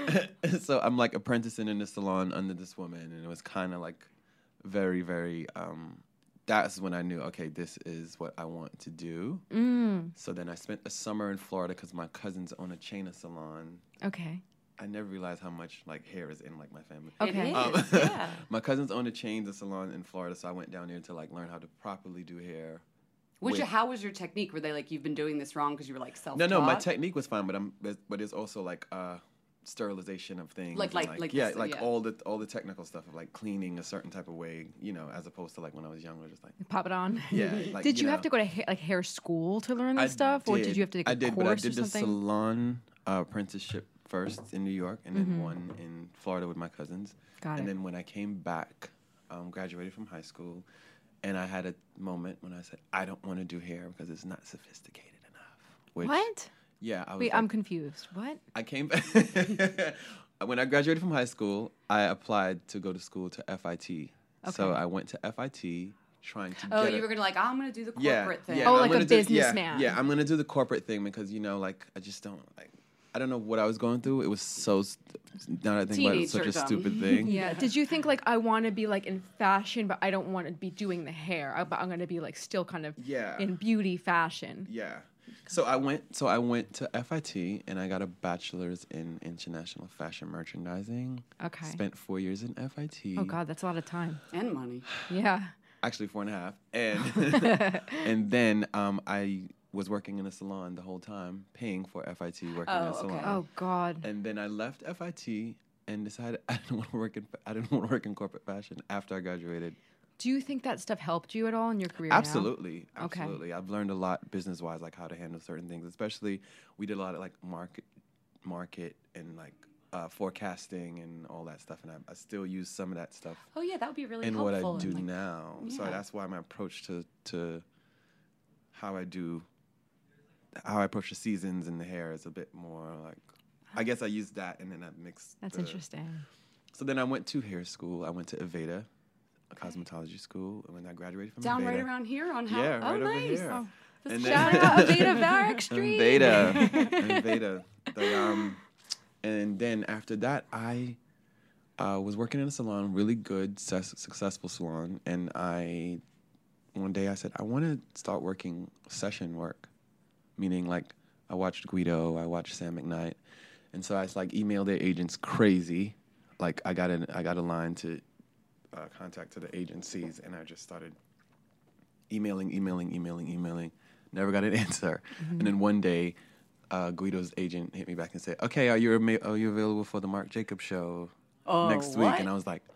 So I'm like apprenticing in the salon under this woman, and it was kind of like very, very. Um, that's when I knew, okay, this is what I want to do. Mm, So then I spent a summer in Florida because my cousins own a chain of salon. okay. I never realized how much like hair is in like my family. Okay. It Um, is, yeah. my cousins own a chain of salon in Florida, so I went down there to like learn how to properly do hair. Which, with- how was your technique? Were they like, you've been doing this wrong because you were like self No, no, my technique was fine, but I'm but, but it's also like uh sterilization of things. Like- and, like- like yeah, this, like yeah. all the all the technical stuff of like cleaning a certain type of way, you know, as opposed to like when I was younger, just like Pop it on. yeah. Like, Did you, have know. to go to ha- like hair school to learn this I stuff, or did you have to take a I did, course but I did or the something? salon uh, apprenticeship first in New York, and then one in Florida with my cousins. Got and it. then when I came back, um, graduated from high school, and I had a moment when I said, I don't want to do hair because it's not sophisticated enough. Which, What? Yeah, I was. Wait, like, I'm confused. What? I came back. When I graduated from high school, I applied to go to school to F I T. So Okay. I went to F I T trying to Oh, get you a- were gonna like, I'm gonna do the yeah, corporate thing. Yeah, Oh, I'm like a gonna do- yeah, businessman. Yeah, I'm gonna do the corporate thing because you know, like, I just don't like. I I don't know what I was going through. It was so. St- now that I think about it, it's such a Teenager stupid dumb. thing. Yeah. Did you think like I want to be like in fashion, but I don't want to be doing the hair? I, but I'm going to be like still kind of Yeah. in beauty fashion. Yeah. So I went. So I went to F I T and I got a bachelor's in international fashion merchandising. Okay. Spent four years in F I T. Oh God, that's a lot of time. And money. Yeah. Actually, four and a half. And and then um, I was working in a salon the whole time, paying for F I T, working in Oh, a salon. okay. Oh God. And then I left F I T and decided I didn't want to work in I didn't want to work in corporate fashion after I graduated. Do you think that stuff helped you at all in your career? now? Absolutely, Okay. absolutely. I've learned a lot business wise, like how to handle certain things. Especially, we did a lot of like market, market and like uh, forecasting and all that stuff. And I, I still use some of that stuff Oh yeah, that would be really in what helpful. I do and, like, now. So yeah. that's why my approach to to how I do how I approach the seasons and the hair is a bit more like. I guess I use that and then I mix. That's the- interesting. So then I went to hair school. I went to Aveda, a cosmetology school, and when I graduated from Down Aveda, right around here on how. yeah, oh, right over nice. here. Oh, And Shout then- out Aveda Varick Street. Aveda, Aveda. The, um, and then after that, I uh, was working in a salon, really good, su- successful salon, and I one day I said I want to start working session work, meaning like I watched Guido, I watched Sam McKnight, and so I like emailed their agents crazy, like I got an I got a line to uh, contact to the agencies, and I just started emailing, emailing, emailing, emailing. Never got an answer. Mm-hmm. And then one day, uh, Guido's agent hit me back and said, "Okay, are you ama- are you available for the Marc Jacobs show Oh, next what? week?" And I was like,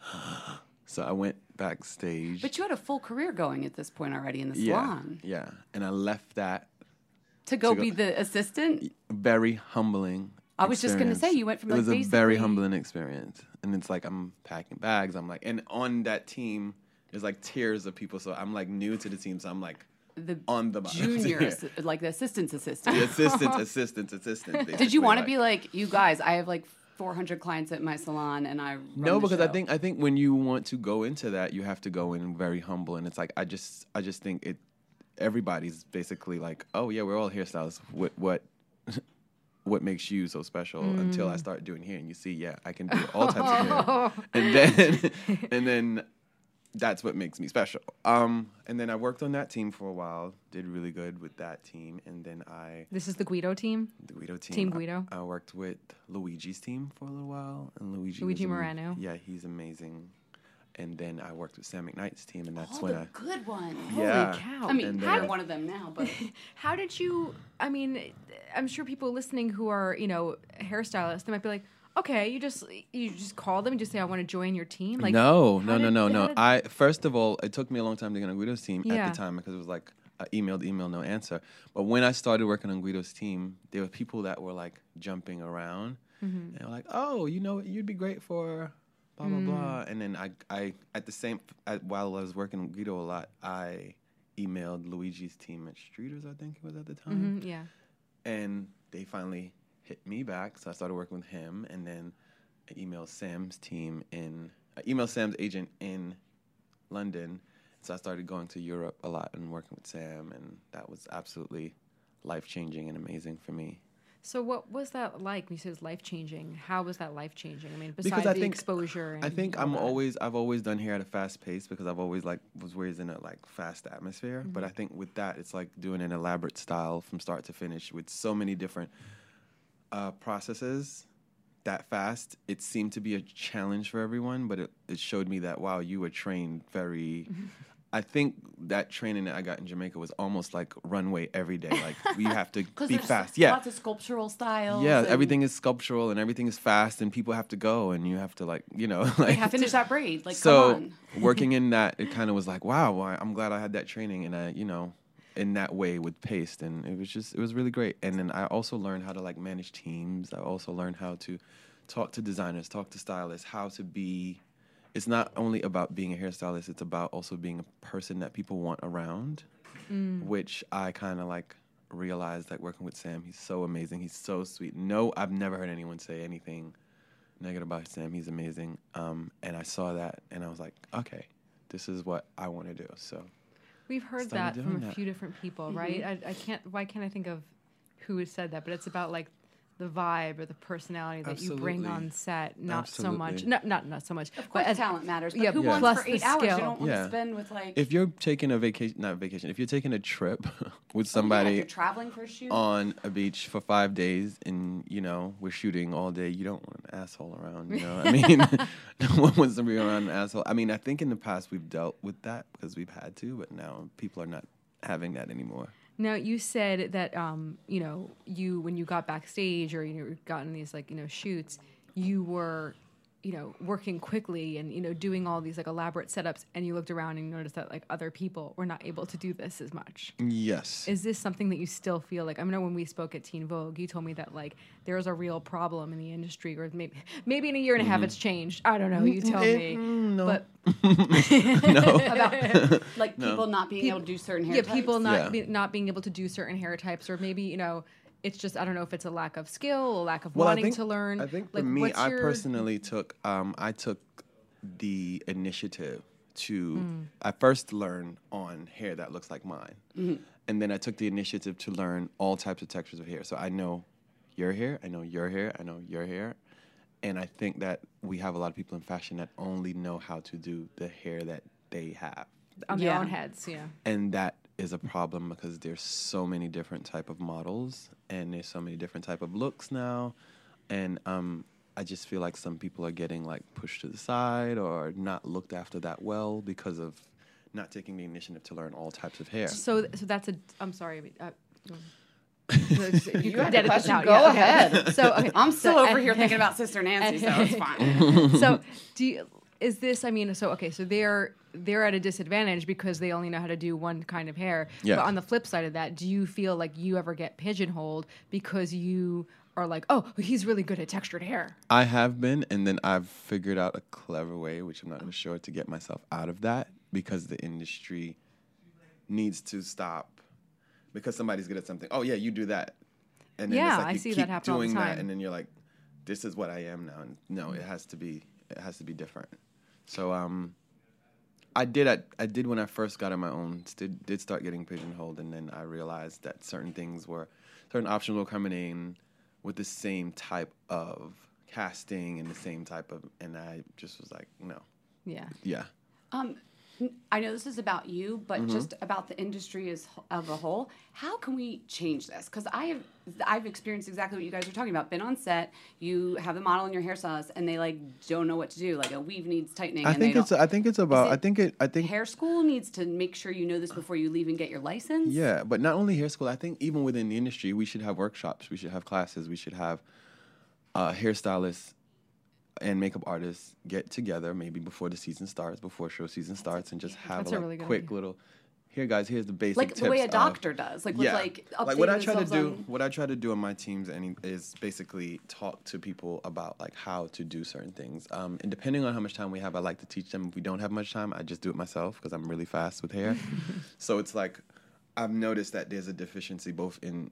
so I went backstage. But you had a full career going at this point already in the yeah, salon. yeah. And I left that To go To go- be the assistant. very humbling. I was just gonna experience. say, you went from, It like, was a very basically- humbling experience, and it's like I'm packing bags. I'm like, and on that team, there's like tiers of people. So I'm like new to the team, so I'm like The on the bottom junior, tier. assi- like the assistant's assistant. The assistants, assistants, assistants. Did you want to basically, be like, you guys? I have like four hundred clients at my salon, and I run No, the because I show." think I think when you want to go into that, you have to go in very humble, and it's like I just I just think it. Everybody's basically like, oh yeah, we're all hairstylists. What what what makes you so special? Until I start doing hair, and you see, yeah, I can do all types of hair, and then and then that's what makes me special. Um, and then I worked on that team for a while, did really good with that team, and then I This is the Guido team. the Guido team. Team I- Guido. I, worked with Luigi's team for a little while, and Luigi. Luigi was am- Morano. Yeah, he's amazing. And then I worked with Sam McKnight's team, and that's Oh, when the I. good one. Yeah. cow. I mean, And I'm then- one of them now, but How did you? I mean, I'm sure people listening who are you know hairstylists, they might be like, okay, you just you just call them and just say I want to join your team. Like no, how no, no, did- no, how no. did- I first of all, it took me a long time to get on Guido's team Yeah. at the time because it was like I emailed, email, no answer. But when I started working on Guido's team, there were people that were like jumping around. Mm-hmm. And they were like, "Oh, you know, you'd be great for blah blah Mm. blah." And then I, I at the same at, while I was working on Guido a lot, I emailed Luigi's team at Streeters, I think it was at the time, Mhm, yeah. and they finally hit me back. So I started working with him, and then I emailed Sam's team in. I emailed Sam's agent in London. So I started going to Europe a lot and working with Sam, and that was absolutely life changing and amazing for me. So what was that like? When you said it was life changing, how was that life changing? I mean, Because besides I the think- exposure. And I think all I'm that. always I've always done hair at a fast pace because I've always like was raised in a like fast atmosphere. But I think with that it's like doing an elaborate style from start to finish with so many different uh, processes that fast. It seemed to be a challenge for everyone, but it, it showed me that wow, you were trained very. I think that training that I got in Jamaica was almost like runway every day. Like we have to because be there's fast. Yeah, lots of sculptural styles. yeah. and Everything is sculptural and everything is fast, and people have to go, and you have to like you know You like have to finish that braid. Like, so come on. working in that, it kind of was like, wow, well, I'm glad I had that training, and I, you know, in that way with paste, and it was just, it was really great. And then I also learned how to like manage teams. I also learned how to talk to designers, talk to stylists, how to be. It's not only about being a hairstylist; it's about also being a person that people want around, which I kind of like realized that working with Sam, he's so amazing. He's so sweet. No, I've never heard anyone say anything negative about Sam. He's amazing. Um, and I saw that, and I was like, okay, this is what I want to do. So We've heard started that doing from a that. few different people, right? I, I can't. Why can't I think of who has said that? But it's about like the vibe or the personality that you bring Absolutely. on set, not so much. Absolutely. Not not not so much. Of course, but as, talent matters. But yeah, who yeah. wants plus for eight the hours? You skill. don't want Yeah. to spend with like. If you're taking a vacation, not vacation, if you're taking a trip with Oh, somebody yeah, if you're traveling for a shoot. on a beach for five days and, you know, we're shooting all day, you don't want an asshole around, you know? I mean, no one wants to be around an asshole. I mean, I think in the past we've dealt with that because we've had to, but now people are not having that anymore. Now you said that um, you know, you when you got backstage or you know, got in these like, you know, shoots, you were, you know, working quickly and, you know, doing all these like elaborate setups, and you looked around and you noticed that like other people were not able to do this as much. Yes. Is this something that you still feel like? I know when we spoke at Teen Vogue, you told me that like there's a real problem in the industry, or maybe maybe in a year and a half it's changed. I don't know. You tell Eh, me. mm, no. But no. About like people not being able to do certain hair yeah, types. people not Yeah. be, not being able to do certain hair types, or maybe you know, it's just I don't know if it's a lack of skill, a lack of Well, I wanting think- to learn. I think for like, me, what's I your- personally took um, I took the initiative to Mm. I first learned on hair that looks like mine, and then I took the initiative to learn all types of textures of hair. So I know your hair, I know your hair, I know your hair, and I think that we have a lot of people in fashion that only know how to do the hair that they have, on their Yeah. own heads. Yeah. and that is a problem because there's so many different type of models and there's so many different type of looks now, and um, I just feel like some people are getting like pushed to the side or not looked after that well because of not taking the initiative to learn all types of hair. So so that's a. I'm sorry. Uh, You had a edit this question? out, Go yeah, okay. ahead. So okay, I'm still so, over uh, here thinking about Sister Nancy, so it's fine. so do you, is this? I mean, so okay, so they're they're at a disadvantage because they only know how to do one kind of hair. Yeah. But on the flip side of that, do you feel like you ever get pigeonholed because you are like, oh, he's really good at textured hair? I have been, and then I've figured out a clever way, which I'm not sure, to get myself out of that because the industry needs to stop because somebody's good at something. Oh yeah, you do that, and then Yeah, it's like I you see keep that happen all the doing time. that, and then you're like, this is what I am now. And no, it has to be, it has to be different. So um, I did at, I did when I first got on my own. Did did start getting pigeonholed, and then I realized that certain things were, certain options were coming in with the same type of casting and the same type of, and I just was like, no, Yeah. yeah. Um, I know this is about you, but just about the industry as of a whole. How can we change this? Because I have, I've experienced exactly what you guys are talking about. Been on set, you have the model in your hairstylist, and they like don't know what to do. Like a weave needs tightening. I and think they it's, don't. I think it's about, it I think it, I think Hair school needs to make sure you know this before you leave and get your license. Yeah, but not only hair school. I think even within the industry, we should have workshops. We should have classes. We should have uh, hairstylists and makeup artists get together maybe before the season starts, before show season starts, and just have That's a a like, really good quick idea. little. Here, guys. Here's the basic Like tips the way a of- doctor does. Like with yeah, like like what I updating try to themselves do. on- What I try to do on my teams any is basically talk to people about like how to do certain things. Um, and depending on how much time we have, I like to teach them. If we don't have much time, I just do it myself because I'm really fast with hair. So it's like I've noticed that there's a deficiency both in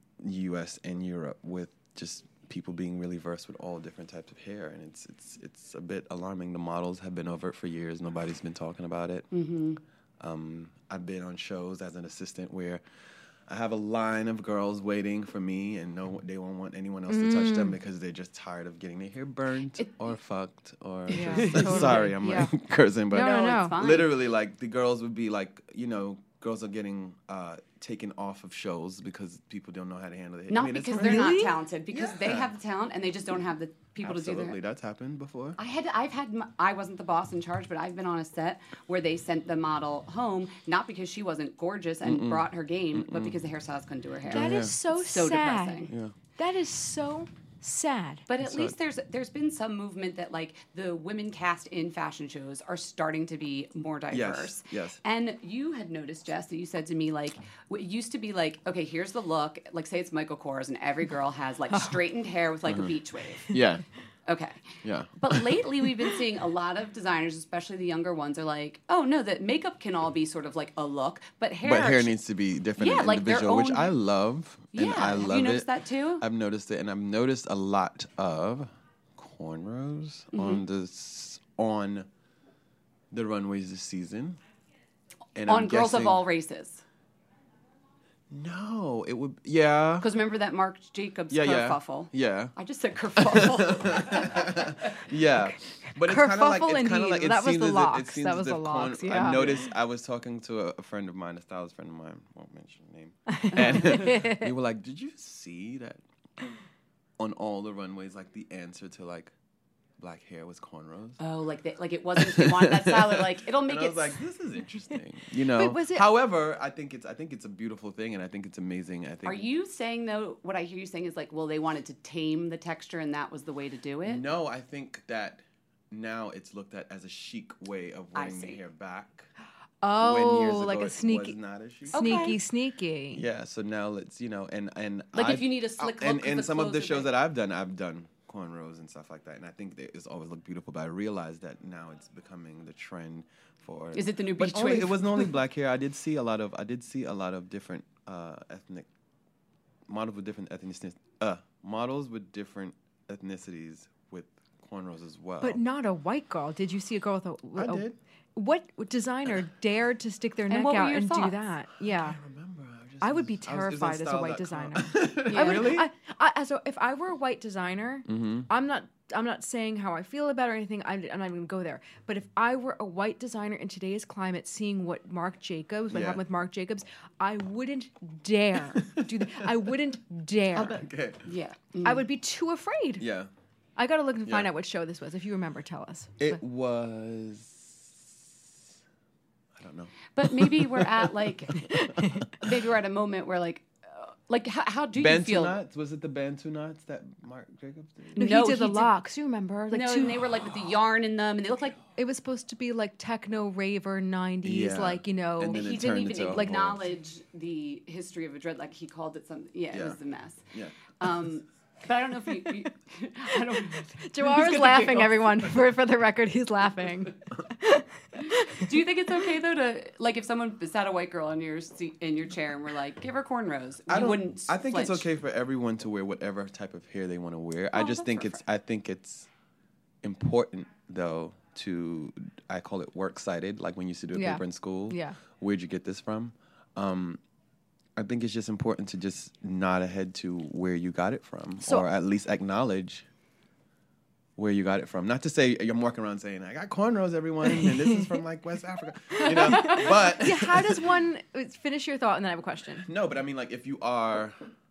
U S and Europe with just people being really versed with all different types of hair, and it's it's it's a bit alarming. The models have been over it for years. Nobody's been talking about it. Mm-hmm. Um, I've been on shows as an assistant where I have a line of girls waiting for me, and no, they won't want anyone else to touch them because they're just tired of getting their hair burnt or fucked or Yeah, just, totally. sorry, I'm Yeah. like cursing, but No, no, No, no. it's fine. literally, like the girls would be like, you know, girls are getting uh, taken off of shows because people don't know how to handle it. Not I mean, it's because they're really- not talented, because they Yeah. have the talent and they just don't have the people Absolutely, to do their. that's happened before. I had, I've had, m- I wasn't the boss in charge, but I've been on a set where they sent the model home not because she wasn't gorgeous and brought her game, but because the hairstylist couldn't do her hair. That is so, So sad. depressing. Yeah. That is so sad. But at least there's there's been some movement that like the women cast in fashion shows are starting to be more diverse. yes. And you had noticed, Jess, that you said to me like it used to be like, okay, here's the look. Like say it's Michael Kors and every girl has like straightened hair with like a beach wave. Yeah, Okay. yeah. But lately, we've been seeing a lot of designers, especially the younger ones, are like, "Oh no, that makeup can all be sort of like a look, but hair." But hair sh- needs to be different Yeah, and like their individual, which own- I love. And Yeah. I Have you love noticed it. that too? I've noticed it, and I've noticed a lot of cornrows Mm-hmm. on the s- on the runways this season. And on I'm girls of guessing- all races. No, it would. Yeah. Because remember that Marc Jacobs Yeah, yeah. kerfuffle? Yeah. I just said kerfuffle. Yeah. But it's kind of like, Kerfuffle it's kind of indeed. like, it That was seems the as if, locks. it seems That as was if the locks, corn- yeah. I noticed, I was talking to a, a friend of mine, a stylist friend of mine, won't mention her name. And they were like, did you see that on all the runways, like the answer to like black hair was cornrows? Oh, like they, like it wasn't. They wanted that style. They're like, it'll make And I it. was like, this is interesting, you know. But was it- However, I think it's I think it's a beautiful thing, and I think it's amazing. I think. Are you saying though? What I hear you saying is like, well, they wanted to tame the texture, and that was the way to do it. No, I think that now it's looked at as a chic way of I wearing the see. hair back. Oh, when years like ago a it sneaky, was not as chic. sneaky, Okay. sneaky. Yeah, so now let's you know, and and Like if I've- you need a slick and look 'cause and the some of the clothes are shows big. that I've done, I've done cornrows and stuff like that, and I think that it's always looked beautiful. But I realized that now it's becoming the trend for. Is it the new But beach only, wave? it wasn't only black hair. I did see a lot of I did see a lot of different uh, ethnic models with different ethnicities. Uh, models with different ethnicities with cornrows as well. But not a white girl. Did you see a girl with a? I a- did. What designer dared to stick their And neck what were out your and do thoughts? that? Yeah. I remember. I, just I would was- be I was- it was on terrified as a style white dot designer. com. I would, Really? I, I, as a, if I were a white designer, Mm-hmm. I'm not. I'm not saying how I feel about it or anything. I'm, I'm not even gonna go there. But if I were a white designer in today's climate, seeing what Marc Jacobs, what Yeah. happened with Marc Jacobs, I wouldn't dare do that. I wouldn't dare. Okay. Yeah. I would be too afraid. Yeah. I gotta look and find Yeah. out what show this was. If you remember, tell us. It was. I don't know. But maybe we're at like, maybe we're at a moment where like, uh, like how, how do you Bantu feel? knots? Was it the Bantu knots that Marc Jacobs did? No, No, he did the he did- locks. You remember? Like no, two, and they were like with the yarn in them, and they look like it was supposed to be like techno raver nineties, Yeah. like you know. And then he it didn't turned even into a like whole- acknowledge the history of a dread. Like he called it something. Yeah, Yeah. it was a mess. Yeah. Um, but I don't know if you. you I don't. Jawar is gonna laughing. giggle. Everyone, for for the record, he's laughing. Do you think it's okay though to like if someone sat a white girl in your seat, in your chair and we're like, give her cornrows? I You don't. wouldn't. I think it's flinch. okay for everyone to wear whatever type of hair they want to wear. I Oh, just that's think it's. I think it's important though to. I call it work cited. Like when you used to do a Yeah. paper in school. Yeah. Where'd you get this from? Um, I think it's just important to just nod ahead to where you got it from, So- or at least acknowledge where you got it from. Not to say you're walking around saying I got cornrows, everyone, and this is from like West Africa, you know. But Yeah, how does one finish your thought and then I have a question? no, but I mean, like, if you are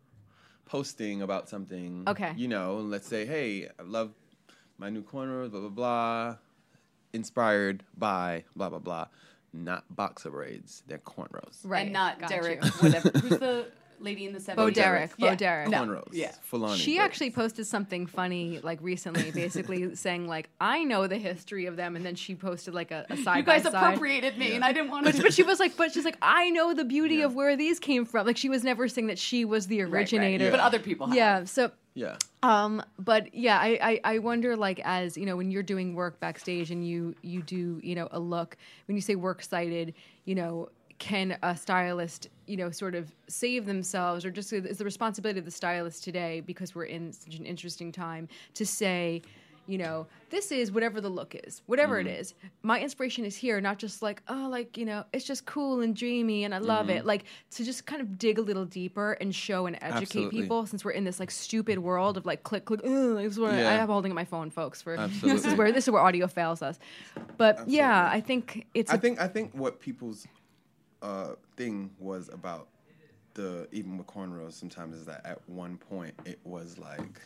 posting about something, Okay. you know, let's say, hey, I love my new cornrows, blah blah blah, inspired by blah blah blah, not boxer braids, they're cornrows. Right, And not got Derek, you. whatever. Who's the lady in the seventies? Bo Derek, Bo Yeah. Derek. No. Cornrows, Yeah. full on. She actually posted something funny like recently, basically saying like I know the history of them, and then she posted like a, a side You guys by side. appropriated me, and I didn't want But, to. but she was like, but she's like, I know the beauty Yeah. of where these came from. Like she was never saying that she was the Right, right. originator. But other people have. Yeah. So yeah. Um, but yeah, I, I, I wonder like as you know when you're doing work backstage and you you do you know a look when you say work cited, you know can a stylist you know sort of save themselves or just is the responsibility of the stylist today because we're in such an interesting time to say. You know, this is whatever the look is, whatever Mm-hmm. it is. My inspiration is here, not just like, oh, like, you know, it's just cool and dreamy and I love Mm-hmm. it. Like, to just kind of dig a little deeper and show and educate Absolutely. people since we're in this like stupid world of like click, click, ugh, this is what I, Yeah. I am holding up my phone, folks. For this is Absolutely. where this is where audio fails us. But yeah, I think it's I a- think I think what people's uh, thing was about the even with cornrows sometimes is that at one point it was like,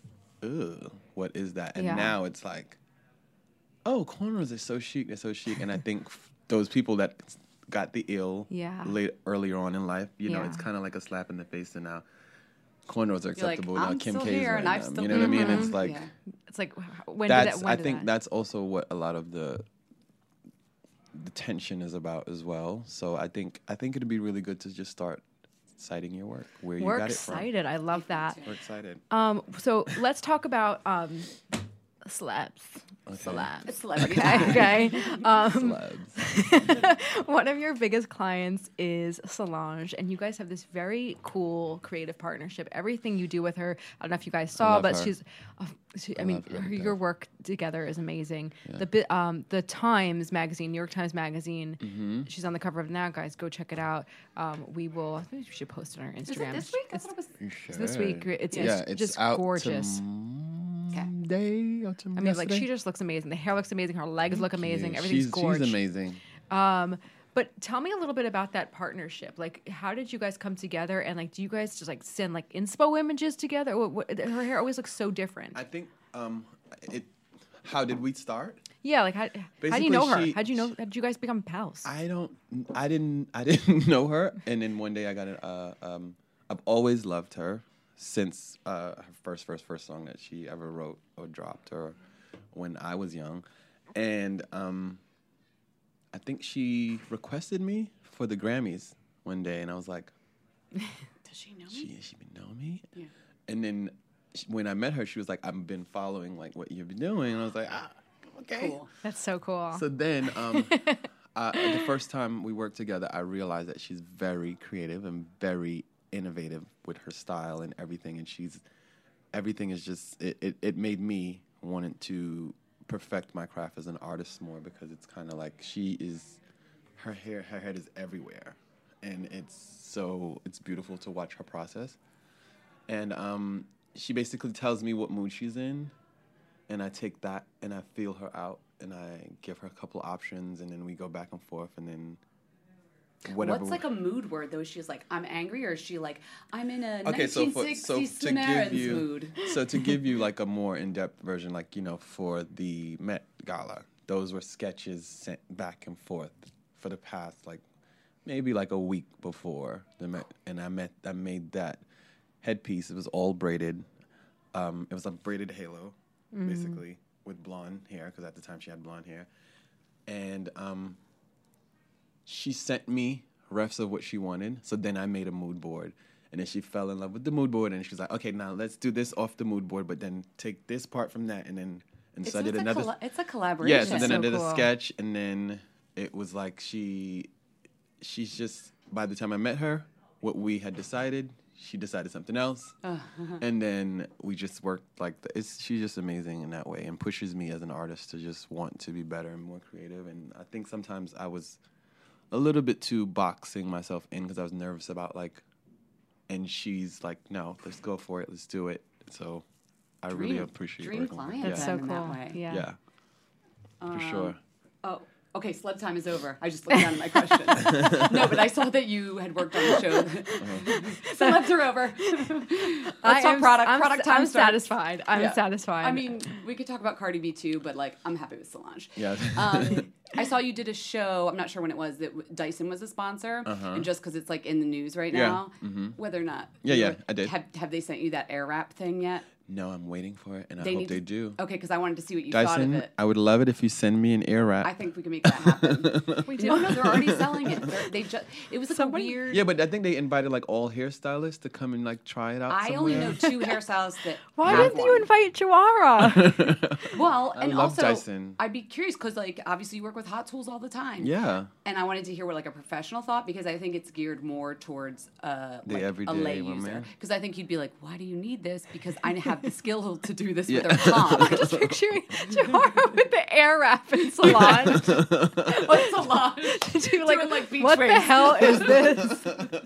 ugh, what is that? And Yeah. now it's like, oh, cornrows are so chic, they're so chic. And I think f- those people that got the ill Yeah. late earlier on in life, you know, Yeah. it's kind of like a slap in the face. And now cornrows are You're like, acceptable. now I'm Kim still K's here and wearing I've them. still You know what I mean? been- It's like Yeah. it's like when that's did that? When I did think that? that's also what a lot of the the tension is about as well. So I think I think it'd be really good to just start citing your work where you We're got it from. excited. I love that. We're excited. Um, so let's talk about um, slaps. Celebs. It's celebrity Okay. time. okay. Um, Celebs. one of your biggest clients is Solange, and you guys have this very cool creative partnership. Everything you do with her, I don't know if you guys saw, love but her. she's, uh, she, I, I mean, love her her, to your death. work together is amazing. Yeah. The bi- um, the Times magazine, New York Times magazine, Mm-hmm. she's on the cover of it now, guys. Go check it out. Um, we will. I think we should post it on our Instagram. Is it this week? I thought it was. It's this week. It's, yeah, it's it's just out gorgeous. Monday or I mean, like she just looks amazing. The hair looks amazing. Her legs look amazing. Yeah, Everything's she's, gorgeous. She's amazing. Um, but tell me a little bit about that partnership. Like, how did you guys come together? And like, do you guys just like send like inspo images together? What, what, her hair always looks so different. I think. Um, it. How did we start? Yeah, like how, how do Basically, you know her? she- How do you know? How did you guys become pals? I don't. I didn't. I didn't know her, and then one day I got it. Uh, um, I've always loved her since uh, her first, first, first song that she ever wrote or dropped, or when I was young, and um, I think she requested me for the Grammys one day, and I was like, Does she know me? "She, she been know me?" Yeah. And then she, when I met her, she was like, "I've been following like what you've been doing," and I was like, "Ah, okay." Cool. That's so cool. So then, um, uh, the first time we worked together, I realized that she's very creative and very innovative with her style and everything. And she's everything is just it. It, it made me wanted to perfect my craft as an artist more, because it's kind of like she is her hair, her head is everywhere, and it's so it's beautiful to watch her process. And um, she basically tells me what mood she's in. And I take that and I feel her out and I give her a couple options, and then we go back and forth, and then whatever. What's like a mood word though? She's like, I'm angry, or is she like, I'm in a okay, so nineteen for, so sixties to give Sonarans you mood. so to give you like a more in-depth version, like, you know, for the Met Gala, those were sketches sent back and forth for the past like maybe like a week before the Met, and I met I made that headpiece. It was all braided. Um, it was a braided halo. Mm. Basically, with blonde hair, because at the time she had blonde hair. And um, she sent me refs of what she wanted, so then I made a mood board. And then she fell in love with the mood board, and she's like, okay, now let's do this off the mood board, but then take this part from that, and then... And It's, so I did it's, a another... colla- it's a collaboration. Yeah, so then so I did cool. a sketch, and then it was like she... She's just... By the time I met her, what we had decided... She decided something else, Uh, and then we just worked like the, it's. She's just amazing in that way, and pushes me as an artist to just want to be better and more creative. And I think sometimes I was a little bit too boxing myself in, because I was nervous about like. And she's like, "No, let's go for it. Let's do it." So I really Dream- appreciate dream working with her. client That's Yeah, so in that cool. way. Yeah. yeah, for sure. Oh, okay. Celeb time is over. I just looked down at my questions. No, but I saw that you had worked on the show. Uh-huh. Celebs are over. Let's I talk am- product. I'm, product s- time I'm starts. satisfied. I'm Yeah. satisfied. I mean, we could talk about Cardi B too, but like, I'm happy with Solange. Yeah. Um, I saw you did a show. I'm not sure when it was. That w- Dyson was a sponsor, and just because it's like in the news right Yeah. now, whether or not, Yeah, you yeah, were- I did. Have, have they sent you that air wrap thing yet? No, I'm waiting for it, and I They hope need they to- do. Okay, because I wanted to see what you thought of Dyson, it. I would love it if you send me an ear wrap. I think we can make that happen. we No, no, they're already selling it. They're, they just it was like Somebody- a weird. Yeah, but I think they invited like all hairstylists to come and like try it out. I only somewhere. know two hairstylists that. Why have didn't you one. invite Joara? Well, I and love also, Dyson. I'd be curious because, like, obviously you work with Hot Tools all the time. Yeah. And I wanted to hear what like a professional thought, because I think it's geared more towards uh, The like, everyday a lay woman. user. Because I think you'd be like, why do you need this? Because I have the skill to do this Yeah. with a palm. Just picturing Joara with the air wrap in salon. What's a lot? She like, Doing, like, beach what the waves. hell is this?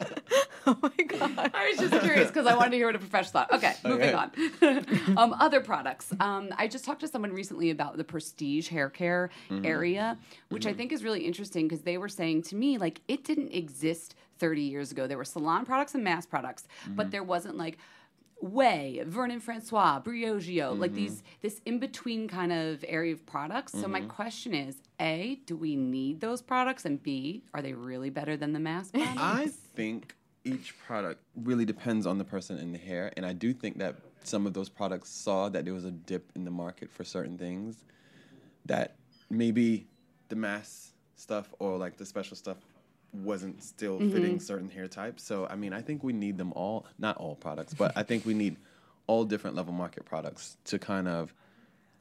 Oh my god! I was just curious because I wanted to hear what a professional thought. Okay, moving on. um, other products. Um, I just talked to someone recently about the prestige hair care area, which I think is really interesting because they were saying to me, like, it didn't exist thirty years ago. There were salon products and mass products, but there wasn't like Way, Vernon Francois, Briogeo, like these this in between kind of area of products. So my question is, A, do we need those products? And B, are they really better than the mass products? I think each product really depends on the person and the hair, and I do think that some of those products saw that there was a dip in the market for certain things that maybe the mass stuff or like the special stuff wasn't still fitting certain hair types. So, I mean, I think we need them all, not all products, but I think we need all different level market products to kind of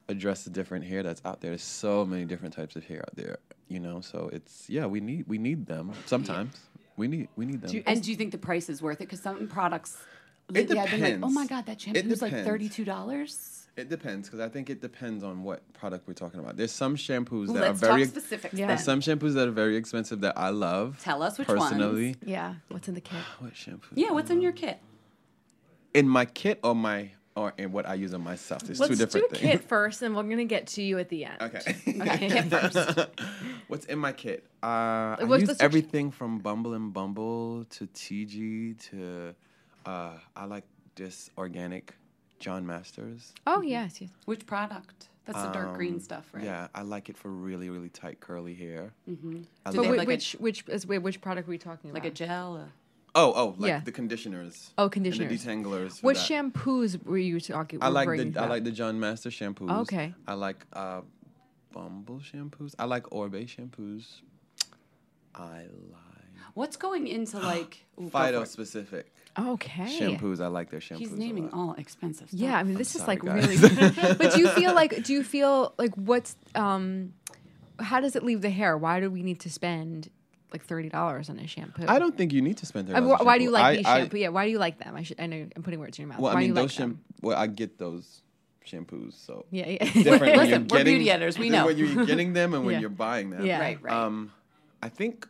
address the different hair that's out there. There's so many different types of hair out there, you know. So it's yeah, we need we need them sometimes. We need we need them. Do you, and do you think the price is worth it? Because some products, It lately I've been like, depends. oh my god, that shampoo It is like depends. thirty-two dollars. It depends because I think it depends on what product we're talking about. There's some shampoos that Let's are very talk specifics. Yeah. then. there's some shampoos that are very expensive that I love. Tell us which personally. ones. Yeah. What's in the kit? What shampoo? Yeah, what's in your kit? In my kit or my or in what I use on myself? There's Let's two different do things. kit first, and we're gonna get to you at the end. Okay. Okay, kit first. What's in my kit? Uh, I What's use the- everything from Bumble and Bumble to T G to uh, I like this organic John Masters. Oh yes, yes. Which product? That's the dark green stuff, right? Um, Yeah, I like it for really, really tight curly hair. Mm-hmm. I Do But they love have whi- like a- which which is wait, which product are we talking about? Like a gel? Or? Oh, oh, like Yeah. the conditioners. Oh, conditioners. And the detanglers. for What that. shampoos were you talking? I like referring the to I that? like the John Master shampoos. Okay. I like uh, Bumble shampoos. I like Orbe shampoos. I like What's going into like ooh, go for Phyto it. specific Okay. shampoos. I like their shampoos. He's a naming lot. all expensive stuff. Yeah, I mean, this is sorry, like guys. really. But do you feel like? Do you feel like what's? um How does it leave the hair? Why do we need to spend like thirty dollars on a shampoo? I don't think you need to spend. I mean, thirty dollars wh- why do you shampoo. like I- these I- shampoo? Yeah, why do you like them? I should. I know I'm putting words in your mouth. Well, why I mean, do you those like them? sham- Well, I get those shampoos, so Yeah, yeah. different when Listen, you're we're getting beauty editors, we than know. when you're getting them and when Yeah. you're buying them. Yeah. Right, right. Um, I think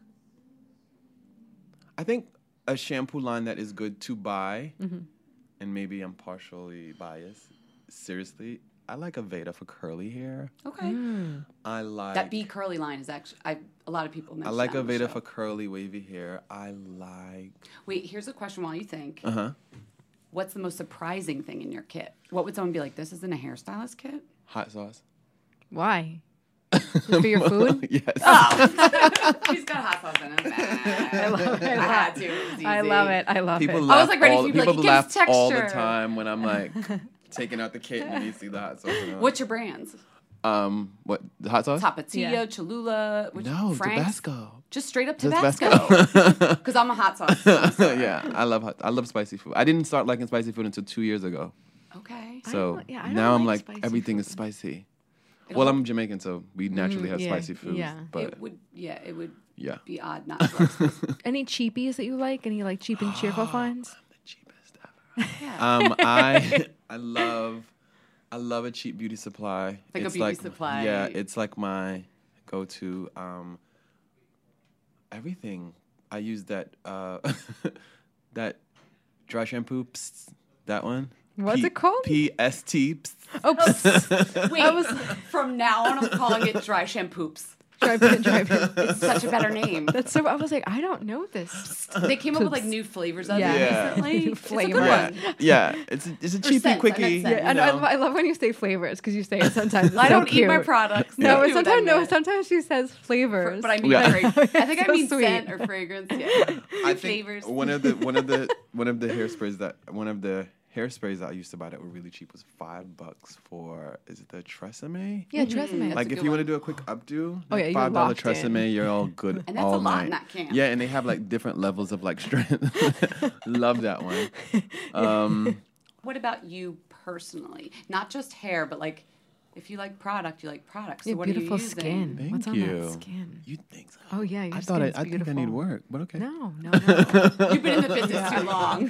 I think a shampoo line that is good to buy, Mm-hmm. and maybe I'm partially biased. Seriously, I like Aveda for curly hair. Okay. Mm. I like That B curly line is actually I a lot of people I mention like that on the Aveda show. for curly wavy hair. I like Wait, here's a question while you think. uh huh What's the most surprising thing in your kit? What would someone be like, this isn't a hairstylist kit? hot sauce. Why? For your food? Yes. He's got hot sauce in him. I love it. I had to. It was I easy. love it. I love People it. laugh I was, like, ready all, for you to be like, people it gives laugh all the texture. time when I'm like taking out the kit and you see the hot sauce. And I'm What's your brands? um what the hot sauce? Tapatio, Yeah. Cholula, which No, Frank's? Tabasco. Just straight up Just Tabasco. Because I'm a hot sauce. connoisseur. Yeah, I love hot, I love spicy food. I didn't start liking spicy food until two years ago. Okay. So don't- yeah, I don't now I'm like like spicy everything is food. spicy. It'll- Well, I'm Jamaican, so we naturally have yeah, spicy foods. yeah. But It would, yeah, it would yeah, be odd not to like spicy. Any cheapies that you like? Any like cheap and cheerful finds? the cheapest ever. um, I I love I love a cheap beauty supply. Like a It's beauty supply. Yeah, it's like my go-to. Um, everything. I use that uh, that dry shampoo. Psst, that one. What's P- it called? P S T. Psst. Oh, psst. Wait, I was from now on, I'm calling it dry shampoops. drive in, drive in. It's such a better name. That's so. I was like, I don't know this. They came up with like new flavors of Yeah. it Yeah. recently. New It's a flavor. good Yeah, one. yeah. It's a, it's a Or cheapy scents, I meant quickie. scents. you And I, know. I love when you say flavors because you say it sometimes. It's I so don't eat my cute. products. No, I knew what I sometimes no. meant. Sometimes she says flavors. But I mean, Yeah. fra- I think I So mean sweet. scent or fragrance. Yeah, I think flavors. one of the one of the one of the hairsprays that one of the hairsprays that I used to buy that were really cheap was five bucks for is it the Tresemme? yeah, Tresemme. That's Like a if good you want one. to do a quick updo, Oh, yeah, you're five dollar locked in. Tresemme, you're all good And that's all a lot night. in that can. Yeah, and they have like different levels of like strength. Love that one. Um, What about you personally? Not just hair, but like if you like product, you like products. So Yeah, what beautiful are you using? skin. thank What's on you. that skin? You think so? Oh yeah, your I thought I, skin's I think I need beautiful. work, but okay. No, no, no. You've been in the business too long.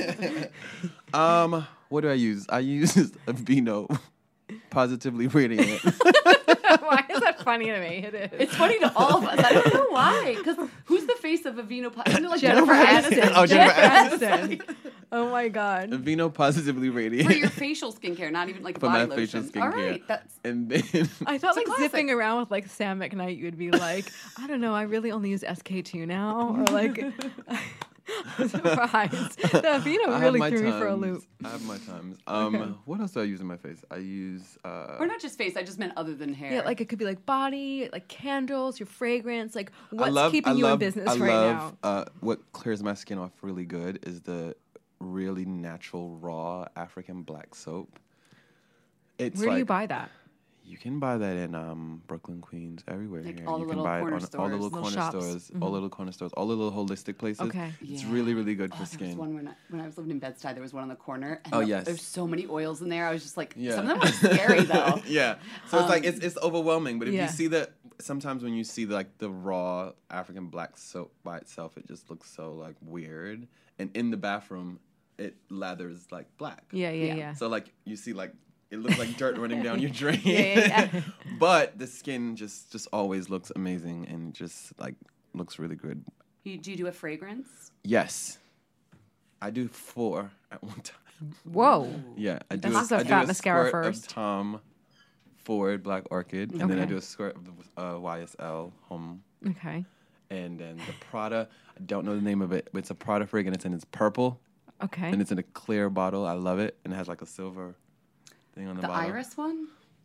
Um, what do I use? I use Aveeno Positively Radiant. Why is that funny to me? It is. It's funny to all of us. I don't know why. Because who's the face of Aveeno? Po- Isn't it like Jennifer Jennifer, Aniston. Aniston? Oh, Jennifer Aniston. Oh my god. Aveeno Positively Radiant. For your facial skincare, not even like For body my facial lotion. All skincare. right, that's And then I thought It's a like classic. zipping around with like Sam McKnight, you would be like, I don't know, I really only use S K two now, or like. I was surprised. The Aveeno I have really my threw me for a times. loop. I have my times. Um, Okay. what else do I use in my face? I use uh, or not just face. I just meant other than hair. Yeah, like it could be like body, like candles, your fragrance, like what's I love, keeping I you love, in business I right love, now? Uh, what clears my skin off really good is the really natural raw African black soap. It's Where like do you buy that? You can buy that in um, Brooklyn, Queens, everywhere Like here. all the you little can buy corner it on all the stores. little Little corner shops. stores, all the little corner stores, all the little holistic places. Okay. It's Yeah. really, really good Oh, for there was skin. one when I, when I was living in Bed-Stuy, there was one on the corner. And Oh, the- yes. There's so many oils in there. I was just like, Yeah. some of them were scary though. yeah. So it's like Um, it's it's overwhelming. But if yeah. you see the sometimes when you see the, like the raw African black soap by itself, it just looks so like weird. And in the bathroom, it lathers like black. Yeah, yeah, Yeah. yeah. So like you see like it looks like dirt running down your drain. Yeah, yeah, yeah. But the skin just just always looks amazing and just like looks really good. You, do you do a fragrance? Yes. I do four at one time. Whoa. Yeah, I do. This is a, a I do fat a mascara squirt first. of Tom Ford Black Orchid, and then I Okay. do a squirt of the uh, Y S L Home, Okay. and then the Prada. I don't know the name of it, but it's a Prada fragrance, and it's purple, Okay. and it's in a clear bottle. I love it, and it has like a silver thing on the, The bottle. iris one?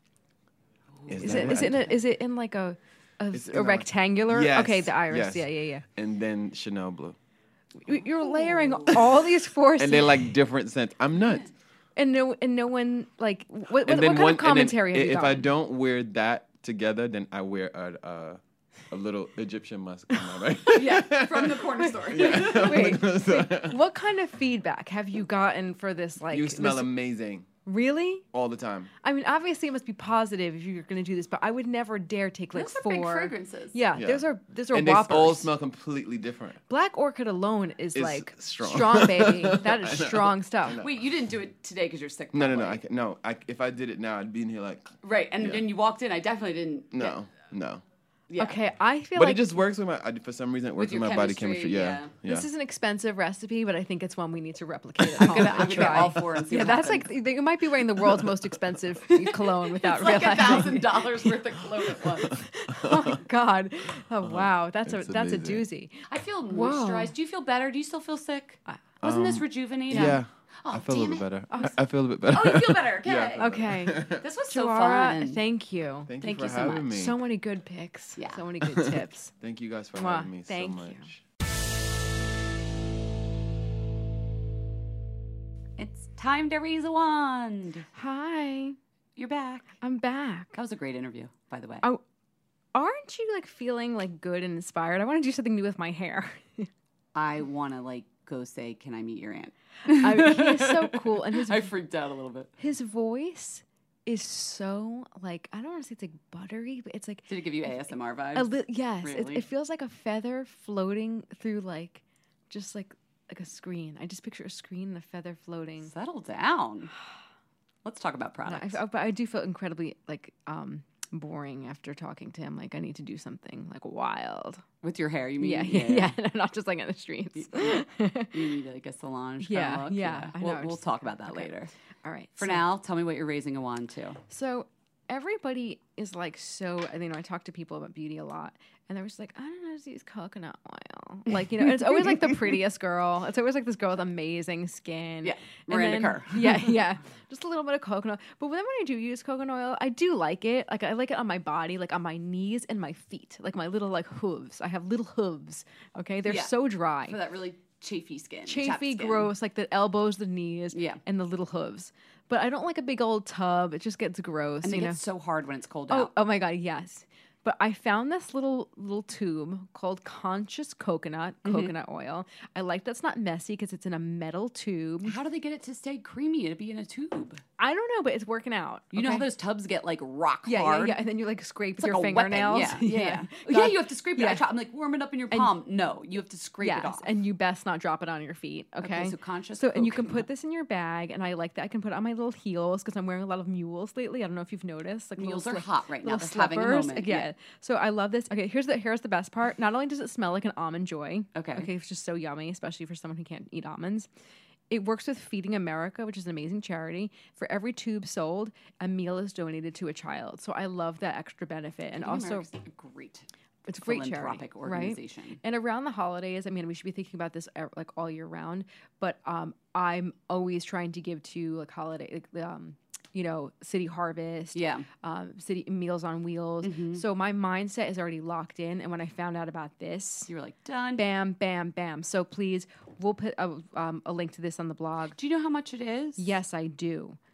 Is that it is I it in a, can't- is it in like a a, It's in a a- rectangular? Yes, Okay, the iris. yes. Yeah, yeah, yeah. And then Chanel Blue, You- You're layering all these forces, and they're like different scents. I'm nuts. and no and no one like what what, And what then kind one, of commentary and then have you if I gotten? don't wear that together, then I wear a a, a little Egyptian musk on my right. Yeah, from the corner store. Wait, wait, what kind of feedback have you gotten for this? Like, You smell this- amazing really? all the time. I mean, obviously it must be positive if you're going to do this, but I would never dare take like Those are four big fragrances. Yeah, Yeah. those are those are And they whoppers. all smell completely different. Black Orchid alone is It's like strong. baby. That is strong stuff. Wait, you didn't do it today because you're sick. No, no, no. probably. I can, no. I, if I did it now, I'd be in here like, Right, and Yeah. then you walked in. I definitely didn't. no, no. Yeah. Okay, I feel But like it just works with my. I, for some reason, it works your with, my body chemistry, chemistry. Yeah, yeah. yeah. this is an expensive recipe, but I think it's one we need to replicate at I'm home. gonna, and I'm gonna get try. all four and see Yeah, what that's happens. like you might be wearing the world's most expensive cologne without It's like a realizing. thousand dollars worth of cologne at once. Oh my god! Oh wow, that's a It's that's a amazing. doozy. I feel Whoa. moisturized. Do you feel better? Do you still feel sick? Wasn't this rejuvenating? Um, Yeah, Oh, I feel a damn little it. bit better. I, I feel a bit better. Oh, you feel better. Okay. Yeah. Okay, This was so Joara, fun. thank you. Thank, Thank you you for so having much. me. So many good picks. Yeah. So many good tips. Thank you guys for Mwah. having me Thank so you. much. It's time to raise a wand. Hi, You're back. I'm back. That was a great interview, by the way. Oh, aren't you like feeling like good and inspired? I want to do something new with my hair. I want to like go say, "Can I meet your aunt?" I mean, he's so cool, and his I freaked out a little bit. his voice is so like I don't want to say it's like buttery, but it's like Did it give you A S M R vibes? a li- yes, it, Really? it feels like a feather floating through like just like like a screen. I just picture a screen and a feather floating. Settle down. Let's talk about No, I, products. f- but I do feel incredibly like um boring after talking to him. Like I need to do something like wild. With your hair, you mean? Yeah, yeah, yeah. Not just like in the streets. You need like a Solange kind Yeah, of look. yeah, I know, We'll, I'm we'll just talk like- about that okay. later. All right. For so- now, tell me what you're raising a wand to. So everybody is like so you know I talk to people about beauty a lot and they're just like I don't know how to use coconut oil, like you know and it's always like the prettiest girl. It's always like this girl with amazing skin. Yeah, And Miranda then- Kerr. yeah, yeah, just a little bit of coconut. But then when I do use coconut oil, I do like it. Like I like it on my body, like on my knees and my feet, like my little like hooves. I have little hooves. Okay, they're Yeah. so dry. For that really chafy skin. chapped Chafy, skin. gross, like the elbows, the knees, Yeah. and the little hooves. But I don't like a big old tub. It just gets gross. And you it know? gets so hard when it's cold Oh, out. oh my god, yes. But I found this little little tube called Conscious Coconut Mm-hmm. coconut oil. I like that's not messy because it's in a metal tube. How do they get it to stay creamy to be in a tube? I don't know, but it's working out. You know how okay? those tubs get like rock yeah, hard? yeah, yeah, and then you like scrape It's with like your a weapon. fingernails. Yeah, yeah, yeah. God- yeah, you have to scrape it. yeah. I try, I'm like, warm it up in your palm. No, you have to scrape yes, it off. and you best not drop it on your feet. Okay, Okay, so Conscious So and you can Coconut. put this in your bag, and I like that. I can put it on my little heels because I'm wearing a lot of mules lately. I don't know if you've noticed. Like Mules little are slip- hot right now. little They're having a slippers. moment. Yeah. Yeah. So I love this. Okay, here's the here's the best part. Not only does it smell like an almond joy. Okay. Okay, it's just so yummy, especially for someone who can't eat almonds. It works with Feeding America, which is an amazing charity. For every tube sold, a meal is donated to a child. So I love that extra benefit. And Feeding also, America's a great it's a great charity, philanthropic right? organization. And around the holidays, I mean, we should be thinking about this uh, like all year round. But um, I'm always trying to give to like holiday, like, um, you know, City Harvest, Yeah. um, City Meals on Wheels. So my mindset is already locked in. And when I found out about this, You were like, done. bam, bam, bam. So please, we'll put a, um, a link to this on the blog. Do you know how much it is? Yes, I do.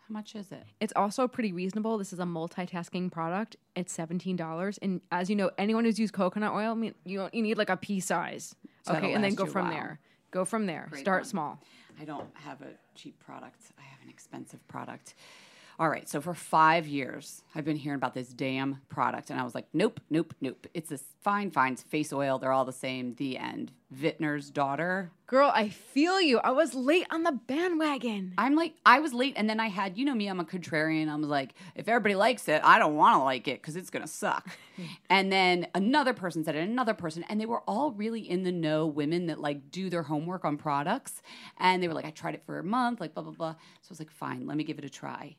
How much is it? It's also pretty reasonable. This is a multitasking product. It's seventeen dollars. And as you know, anyone who's used coconut oil, I mean, you you need like a pea size. So okay, and then go you from a there. Go from there. Great Start one. small. I don't have a cheap product. I have an expensive product. All right, so for five years, I've been hearing about this damn product, and I was like, nope, nope, nope. It's this fine, fine face oil. They're all the same. The end. Vintner's Daughter. Girl, I feel you. I was late on the bandwagon. I'm like, I was late, and then I had, you know me, I'm a contrarian. I was like, if everybody likes it, I don't want to like it because it's going to suck. And then another person said it, another person, and they were all really in the know women that like do their homework on products. And they were like, I tried it for a month, like blah, blah, blah. So I was like, fine, let me give it a try.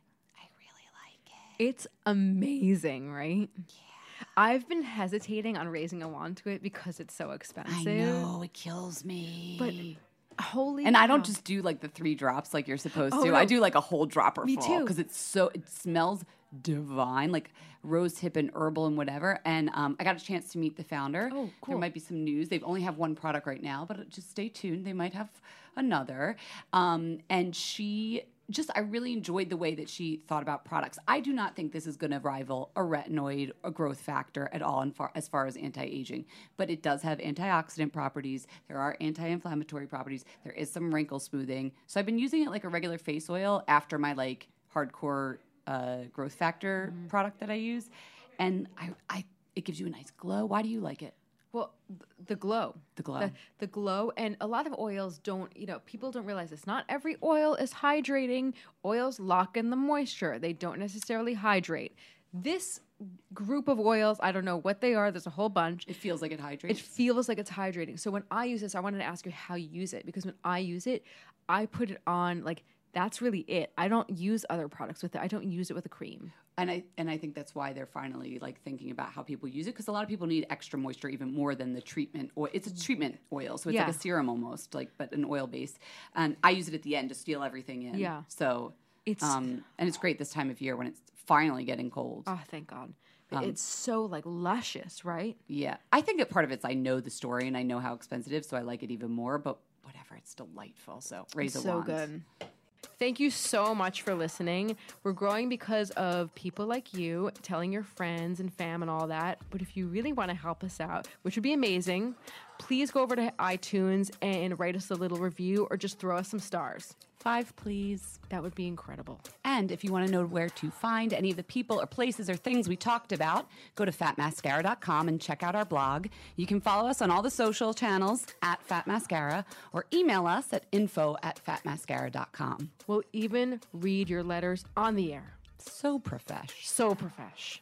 It's amazing, right? Yeah. I've been hesitating on raising a wand to it because it's so expensive. I know, it kills me. But holy And cow. I don't just do like the three drops like you're supposed Oh, to. no. I do like a whole dropper Me full too. because it's so it smells divine, like rose hip and herbal and whatever. And um, I got a chance to meet the founder. Oh, cool. There might be some news. They only have one product right now, but just stay tuned. They might have another. Um, and she just, I really enjoyed the way that she thought about products. I do not think this is going to rival a retinoid or growth factor at all in far, as far as anti-aging, but it does have antioxidant properties. There are anti-inflammatory properties. There is some wrinkle smoothing. So I've been using it like a regular face oil after my like hardcore uh, growth factor mm-hmm. product that I use. And I, I, it gives you a nice glow. Why do you like it? Well, the glow. The glow. The, the glow. And a lot of oils don't, you know, people don't realize this. Not every oil is hydrating. Oils lock in the moisture. They don't necessarily hydrate. This group of oils, I don't know what they are. There's a whole bunch. It feels like it hydrates. It feels like it's hydrating. So when I use this, I wanted to ask you how you use it. Because when I use it, I put it on, like, that's really it. I don't use other products with it. I don't use it with a cream. And I and I think that's why they're finally like thinking about how people use it, because a lot of people need extra moisture even more than the treatment oil. It's a treatment oil, so it's Yeah. like a serum almost, like but an oil base. And I use it at the end to seal everything in. Yeah. So It's- um and it's great this time of year when it's finally getting cold. Oh, thank God. Um, it's so, like, luscious, right? Yeah, I think that part of it's I know the story and I know how expensive it is, so I like it even more. But whatever, it's delightful. So raise It's a so wand. good. Thank you so much for listening. We're growing because of people like you telling your friends and fam and all that. But if you really want to help us out, which would be amazing, please go over to iTunes and write us a little review or just throw us some stars. Five, please. That would be incredible. And if you want to know where to find any of the people or places or things we talked about, go to fat mascara dot com and check out our blog. You can follow us on all the social channels at Fat Mascara or email us at info at fat mascara dot com. We'll even read your letters on the air. So profesh. So profesh.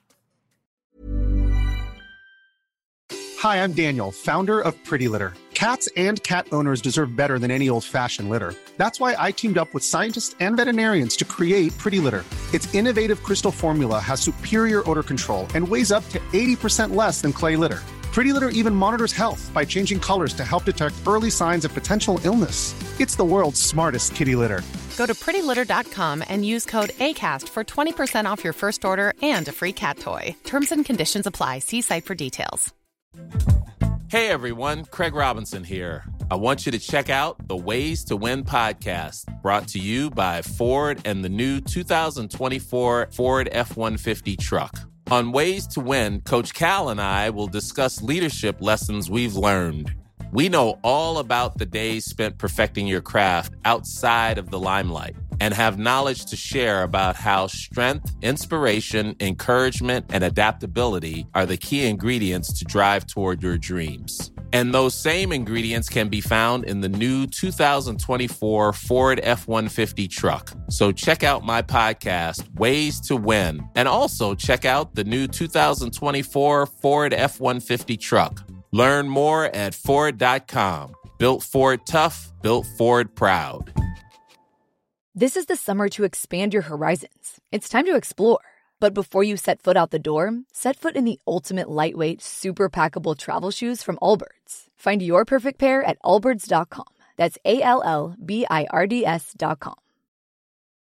Hi, I'm Daniel, founder of Pretty Litter. Cats and cat owners deserve better than any old-fashioned litter. That's why I teamed up with scientists and veterinarians to create Pretty Litter. Its innovative crystal formula has superior odor control and weighs up to eighty percent less than clay litter. Pretty Litter even monitors health by changing colors to help detect early signs of potential illness. It's the world's smartest kitty litter. Go to pretty litter dot com and use code ACAST for twenty percent off your first order and a free cat toy. Terms and conditions apply. See site for details. Hey everyone, Craig Robinson here. I want you to check out the Ways to Win podcast, brought to you by Ford and the new two thousand twenty-four Ford F one fifty truck. On Ways to Win, Coach Cal and I will discuss leadership lessons we've learned. We know all about the days spent perfecting your craft outside of the limelight and have knowledge to share about how strength, inspiration, encouragement, and adaptability are the key ingredients to drive toward your dreams. And those same ingredients can be found in the new two thousand twenty-four Ford F one fifty truck. So check out my podcast, Ways to Win, and also check out the new two thousand twenty-four Ford F one fifty truck. Learn more at Ford dot com. Built Ford tough, built Ford proud. This is the summer to expand your horizons. It's time to explore. But before you set foot out the door, set foot in the ultimate lightweight, super packable travel shoes from Allbirds. Find your perfect pair at allbirds dot com. That's A L L B I R D S dot com.